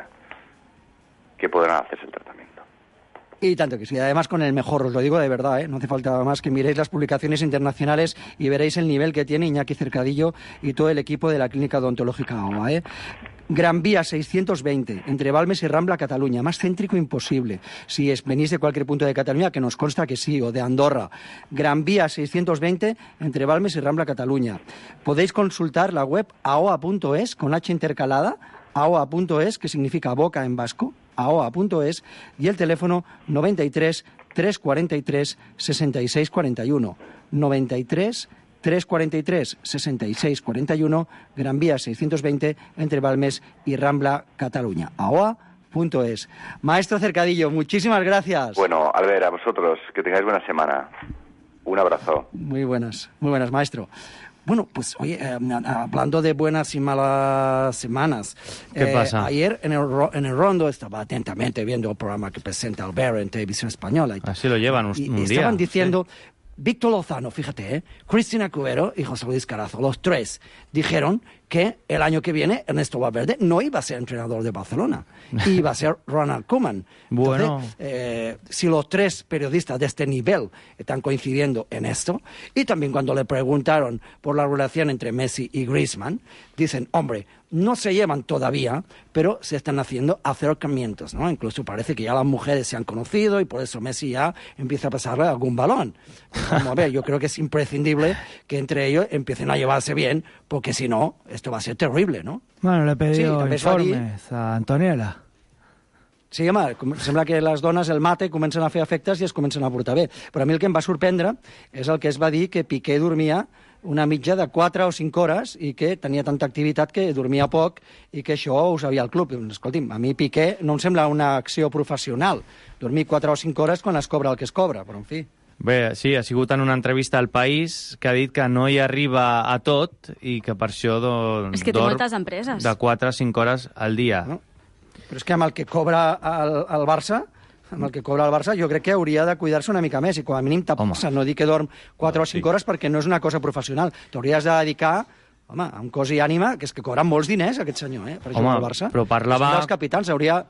Speaker 18: que podrán hacerse el tratamiento.
Speaker 5: Y tanto que sí, además con el mejor, os lo digo de verdad, ¿eh? No hace falta más que miréis las publicaciones internacionales y veréis el nivel que tiene Iñaki Cercadillo y todo el equipo de la Clínica Odontológica A O A, ¿eh? Gran Vía seiscientos veinte, entre Balmes y Rambla, Cataluña, más céntrico imposible. Si es, venís de cualquier punto de Cataluña, que nos consta que sí, o de Andorra. Gran Vía seiscientos veinte, entre Balmes y Rambla, Cataluña. Podéis consultar la web aoa punto es, con H intercalada, aoa punto es, que significa boca en vasco, aoa punto es, y el teléfono noventa y tres, trescientos cuarenta y tres, sesenta y seis cuarenta y uno. noventa y tres, trescientos cuarenta y tres, sesenta y seis cuarenta y uno, Gran Vía seiscientos veinte, entre Balmes y Rambla, Cataluña. aoa punto es. Maestro Cercadillo, muchísimas gracias.
Speaker 18: Bueno, Albert, a vosotros, que tengáis buena semana. Un abrazo.
Speaker 5: Muy buenas, muy buenas, maestro. Bueno, pues oye, eh, hablando de buenas y malas semanas.
Speaker 6: ¿Qué
Speaker 5: eh,
Speaker 6: pasa?
Speaker 5: Ayer en el, en el Rondo estaba atentamente viendo el programa que presenta Albert en Televisión Española. Y,
Speaker 6: Así lo llevan un,
Speaker 5: y
Speaker 6: un día.
Speaker 5: estaban diciendo, sí. Víctor Lozano, fíjate, ¿eh? Cristina Cubero y José Luis Carazo, los tres, dijeron que el año que viene Ernesto Valverde no iba a ser entrenador de Barcelona, iba a ser Ronald Koeman.
Speaker 6: Bueno.
Speaker 5: Entonces, eh, si los tres periodistas de este nivel están coincidiendo en esto, y también cuando le preguntaron por la relación entre Messi y Griezmann, dicen, hombre, no se llevan todavía, pero se están haciendo acercamientos, ¿no? Incluso parece que ya las mujeres se han conocido y por eso Messi ya empieza a pasarle algún balón. Vamos a ver, yo creo que es imprescindible que entre ellos empiecen a llevarse bien, porque si no, esto va a ser terrible, no?
Speaker 19: Bueno, le he pedido
Speaker 5: Sí,
Speaker 19: informes a Antoniela.
Speaker 5: Sí, home, com- sembla que les dones el mate comencen a fer efectes i es comencen a portar bé. Però a mi el que em va sorprendre és el que es va dir que Piqué dormia una mitja de quatre o cinc hores i que tenia tanta activitat que dormia poc i que això ho sabia el club. Escolti'm, a mi Piqué no em sembla una acció professional. Dormir quatre o cinc hores quan es cobra el que es cobra, però en fi.
Speaker 6: Bé, sí, ha sigut en una entrevista al País que ha dit que no hi arriba a tot i que per això doncs,
Speaker 7: És que té
Speaker 6: dorm
Speaker 7: moltes empreses.
Speaker 6: de quatre a cinc hores al dia.
Speaker 5: No? Però és que amb el que cobra el, el Barça, amb el que cobra el Barça, jo crec que hauria de cuidar-se una mica més i com a mínim tapar-se, no dir que dorm quatre o cinc hores perquè no és una cosa professional. T'hauries de dedicar, home, a un cos i ànima, que és que cobren molts diners aquest senyor, eh? Per exemple,
Speaker 6: Home,
Speaker 5: el Barça.
Speaker 6: però parlava-
Speaker 5: És un dels capitans, hauria...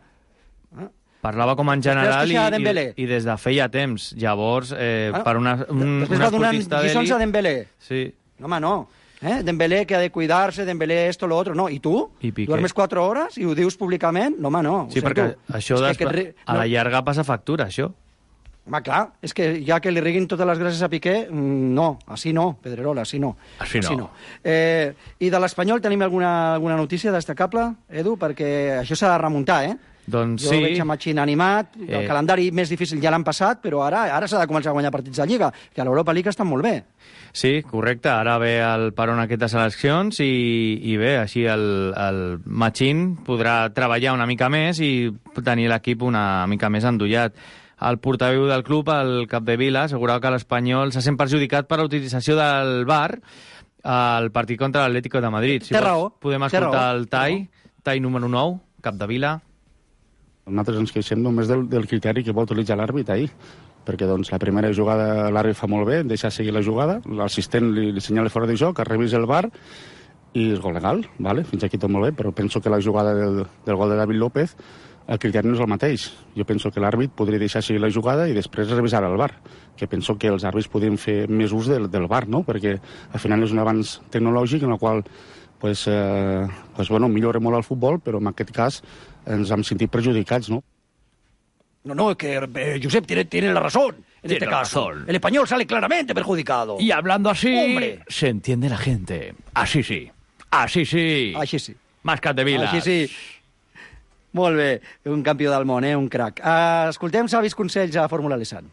Speaker 6: Parlava com en general
Speaker 5: Després
Speaker 6: i,
Speaker 5: que
Speaker 6: i,
Speaker 5: Dembélé.
Speaker 6: i des de feia temps. Llavors, eh,
Speaker 5: Bueno,
Speaker 6: per una, un,
Speaker 5: Després
Speaker 6: un
Speaker 5: va donant
Speaker 6: esportista
Speaker 5: lliçons
Speaker 6: d'elit...
Speaker 5: a Dembélé.
Speaker 6: Sí.
Speaker 5: No, home, no. Eh? Dembélé que ha de cuidar-se, Dembélé esto, lo otro. No, i tu?
Speaker 6: I Piqué.
Speaker 5: Duermes quatre hores i ho dius públicament? No, home, no.
Speaker 6: Sí,
Speaker 5: Ho
Speaker 6: perquè
Speaker 5: sento.
Speaker 6: això
Speaker 5: És
Speaker 6: des...
Speaker 5: que aquest ri-
Speaker 6: a la
Speaker 5: no.
Speaker 6: llarga passa factura, això.
Speaker 5: Home, clar, és que ja que li riguin totes les gràcies a Piqué, mm, no, així no, Pedrerola, així no.
Speaker 6: Així no.
Speaker 5: Eh, I de l'Espanyol tenim alguna, alguna notícia destacable, Edu? Perquè això s'ha de remuntar, eh?
Speaker 6: Doncs
Speaker 5: Jo
Speaker 6: sí.
Speaker 5: veig a Machín animat, el
Speaker 6: Eh.
Speaker 5: calendari més difícil ja l'han passat, però ara ara s'ha de començar a guanyar partits de Lliga, que a l'Europa League estan molt bé.
Speaker 6: Sí, correcte. Ara ve el peron aquestes eleccions i, i bé, així el, el Machín podrà treballar una mica més i tenir l'equip una mica més endollat. El portaveu del club, el Capdevila, assegurava que l'Espanyol se sent perjudicat per la utilització del V A R al partit contra l'Atlético de Madrid. Si
Speaker 5: Té
Speaker 6: vols,
Speaker 5: raó,
Speaker 6: podem
Speaker 5: té
Speaker 6: escoltar
Speaker 5: raó,
Speaker 6: el Tai, Tai número nou, Capdevila.
Speaker 20: Nosaltres ens queixem només del, del criteri que va utilitzar l'àrbit ahir, perquè doncs, la primera jugada l'àrbit fa molt bé, deixa seguir la jugada, l'assistent li, li senyala fora de joc, es revisa el V A R i és gol legal, vale? Fins aquí tot molt bé, però penso que la jugada del, del gol de David López, el criteri no és el mateix. Jo penso que l'àrbit podria deixar seguir la jugada i després revisar el V A R, que penso que els àrbits podrien fer més ús del, del V A R, no? Perquè al final és un avanç tecnològic en el qual pues, eh, pues, bueno, millora molt el futbol, però en aquest cas ens hem sentit perjudicats, no?
Speaker 5: No, no, es que eh, Josep tiene, tiene la razón en
Speaker 6: Tiene
Speaker 5: este caso.
Speaker 6: razón.
Speaker 5: El español sale claramente perjudicado.
Speaker 6: Y hablando así,
Speaker 5: ¡Hombre!
Speaker 6: se entiende la gente. Así sí. Así sí.
Speaker 5: Així sí.
Speaker 6: Más Capdevila.
Speaker 5: Així sí. Molt bé, un campió del món, eh? Un crac. Uh, escoltem savis consells a Fórmula Lesan.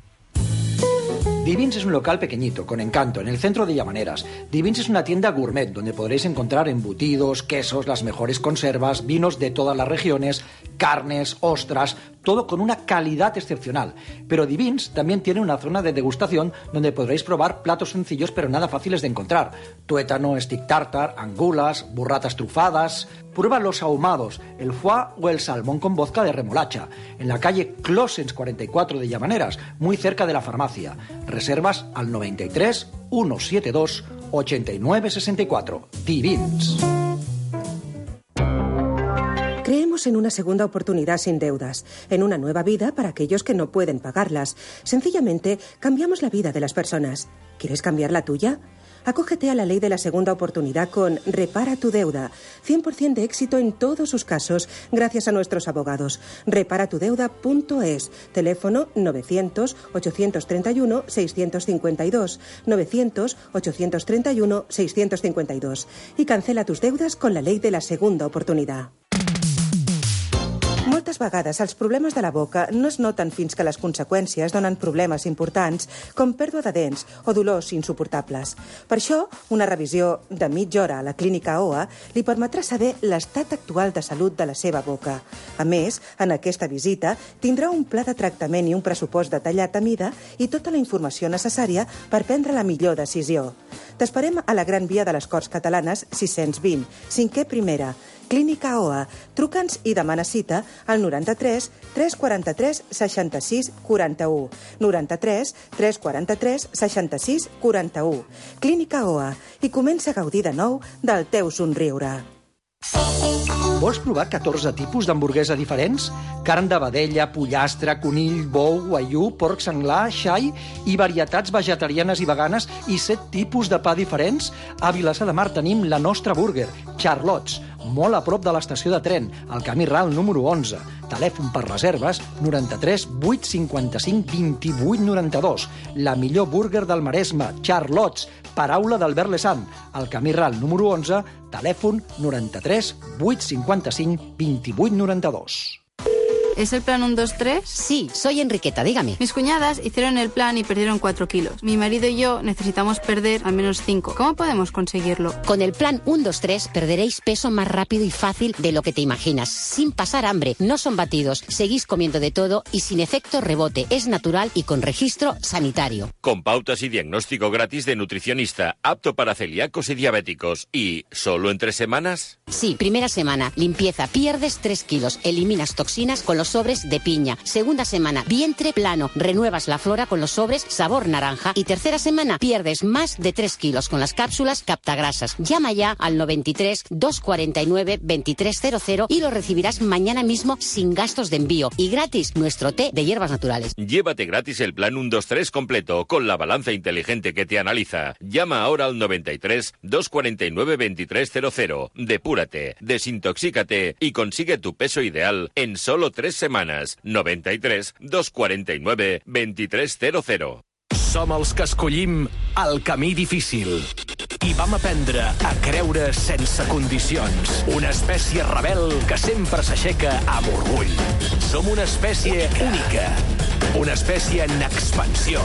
Speaker 5: Divins es un local pequeñito, con encanto, en el centro de Llamaneras. Divins es una tienda gourmet donde podréis encontrar embutidos, quesos, las mejores conservas, vinos de todas las regiones, carnes, ostras,
Speaker 21: todo con una calidad excepcional. Pero Divins también tiene una zona de degustación donde podréis probar platos sencillos pero nada fáciles de encontrar. Tuétano, stick tartar, angulas, burratas trufadas. Prueba los ahumados, el foie o el salmón con vodka de remolacha, en la calle Closens cuarenta y cuatro de Llamaneras, muy cerca de la farmacia. Reservas al noventa y tres, ciento setenta y dos, ochenta y nueve sesenta y cuatro. Divins.
Speaker 14: Creemos en una segunda oportunidad sin deudas, en una nueva vida para aquellos que no pueden pagarlas. Sencillamente, cambiamos la vida de las personas. ¿Quieres cambiar la tuya? Acógete a la ley de la segunda oportunidad con Repara tu deuda. cien por ciento de éxito en todos sus casos, gracias a nuestros abogados. repara tu deuda punto es. Teléfono novecientos, ochocientos treinta y uno, seiscientos cincuenta y dos. novecientos, ochocientos treinta y uno, seiscientos cincuenta y dos. Y cancela tus deudas con la ley de la segunda oportunidad. Moltes vegades els problemes de la boca no es noten fins que les conseqüències donen problemes importants com pèrdua de dents o dolors insuportables. Per això, una revisió de mitja hora a la clínica O A li permetrà saber l'estat actual de salut de la seva boca. A més, en aquesta visita tindrà un pla de tractament i un pressupost detallat a mida i tota la informació necessària per prendre la millor decisió. T'esperem a la Gran Via de les Corts Catalanes sis-cents vint, cinquè primera. Clínica O A. Truca'ns i demana cita al noranta-tres, tres quaranta-tres, seixanta-sis, quaranta-u. noranta-tres, tres quaranta-tres, seixanta-sis, quaranta-u. Clínica O A. I comença a gaudir de nou del teu somriure.
Speaker 21: Vols provar catorze tipus d'hamburguesa diferents? Carn de vedella, pollastre, conill, bou, guaiú, porc senglar, xai i varietats vegetarianes i veganes i set tipus de pa diferents? A Vilassar de Mar tenim la nostra burger, Charlots, molt a prop de l'estació de tren, al camí ral número onze. Telèfon per reserves noranta-tres, vuit cinquanta-cinc, vint-i-vuit noranta-dos. La millor burger del Maresme, Charlots, paraula d'Albert Lesant. Al camí ral número onze, telèfon noranta-tres, vuit cinquanta-cinc, vint-i-vuit noranta-dos.
Speaker 22: ¿Es el plan uno dos tres?
Speaker 15: Sí, soy Enriqueta, dígame.
Speaker 22: Mis cuñadas hicieron el plan y perdieron cuatro kilos. Mi marido y yo necesitamos perder al menos cinco. ¿Cómo podemos conseguirlo?
Speaker 15: Con el plan uno dos tres perderéis peso más rápido y fácil de lo que te imaginas, sin pasar hambre. No son batidos, seguís comiendo de todo y sin efecto rebote. Es natural y con registro sanitario.
Speaker 23: Con pautas y diagnóstico gratis de nutricionista, apto para celíacos y diabéticos. ¿Y solo en tres semanas?
Speaker 15: Sí, primera semana, limpieza, pierdes tres kilos, eliminas toxinas con los sobres de piña. Segunda semana, vientre plano, renuevas la flora con los sobres sabor naranja. Y tercera semana, pierdes más de tres kilos con las cápsulas captagrasas. Llama ya al noventa y tres, dos cuarenta y nueve, veintitrés cero cero y lo recibirás mañana mismo sin gastos de envío. Y gratis, nuestro té de hierbas naturales.
Speaker 23: Llévate gratis el plan uno dos tres completo con la balanza inteligente que te analiza. Llama ahora al noventa y tres, dos cuarenta y nueve, veintitrés cero cero. Depúrate, desintoxícate y consigue tu peso ideal en solo tres semanas. noventa y tres, dos cuarenta y nueve, veintitrés cero cero.
Speaker 2: Som els que escollim el camí difícil. I vam aprendre a creure sense condicions. Una espècie rebel que sempre s'aixeca amb orgull. Som una espècie única. Una espècie en expansió.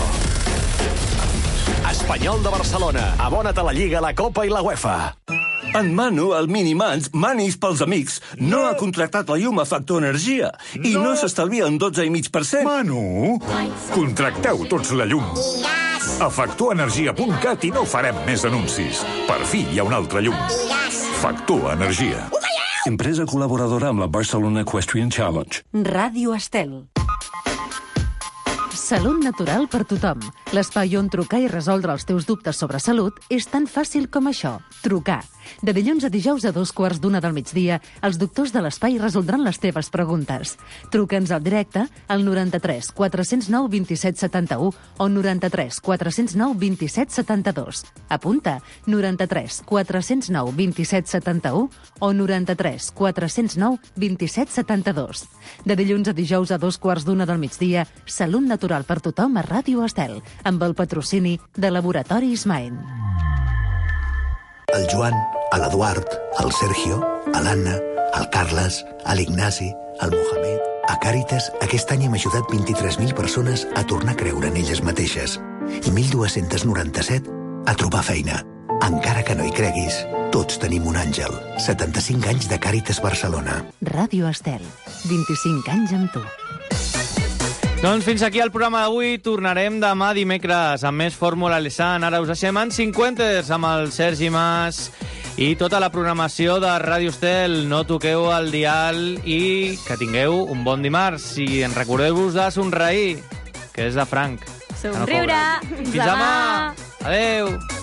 Speaker 2: Espanyol de Barcelona. Abona't a la Lliga, la Copa i la UEFA.
Speaker 24: En Manu, el Minimans, Manis pels amics, no, no ha contractat la llum a Factor Energia i no, no s'estalvia un dotze coma cinc per cent.
Speaker 25: Manu, contracteu tots la llum. A factor energia punt cat i no farem més anuncis. Per fi hi ha una altra llum. Factor Energia.
Speaker 24: Empresa col·laboradora amb la Barcelona Equestrian Challenge.
Speaker 3: Ràdio Estel. Salut natural per tothom. L'espai on trucar i resoldre els teus dubtes sobre salut és tan fàcil com això. Trucar. De dilluns a dijous a dos quarts d'una del migdia, els doctors de l'espai resoldran les teves preguntes. Truca'ns al directe al noranta-tres, quatre-cents nou, vint-i-set setanta-u o noranta-tres, quatre-cents nou, vint-i-set setanta-dos. Apunta, noranta-tres, quatre-cents nou, vint-i-set setanta-u o noranta-tres, quatre-cents nou, vint-i-set setanta-dos. De dilluns a dijous a dos quarts d'una del migdia, Salut natural per tothom a Ràdio Estel, amb el patrocini de Laboratoris Maen.
Speaker 26: El Joan, l'Eduard, el Sergio, l'Anna, el Carles, l'Ignasi, el Mohamed... A Càritas, aquest any hem ajudat vint-i-tres mil persones a tornar a creure en elles mateixes i mil dos-cents noranta-set a trobar feina. Encara que no hi creguis, tots tenim un àngel. setanta-cinc anys de Càritas Barcelona.
Speaker 3: Ràdio Estel, vint-i-cinc anys amb tu.
Speaker 6: Doncs fins aquí el programa d'avui. Tornarem demà dimecres amb més Fórmula Lesan. Ara us deixem en cinquantes amb el Sergi Mas i tota la programació de Ràdio Estel. No toqueu el dial i que tingueu un bon dimarts. I en recordeu-vos de somreir, que és de Franc.
Speaker 7: Somriure.
Speaker 6: Fins demà. Adéu.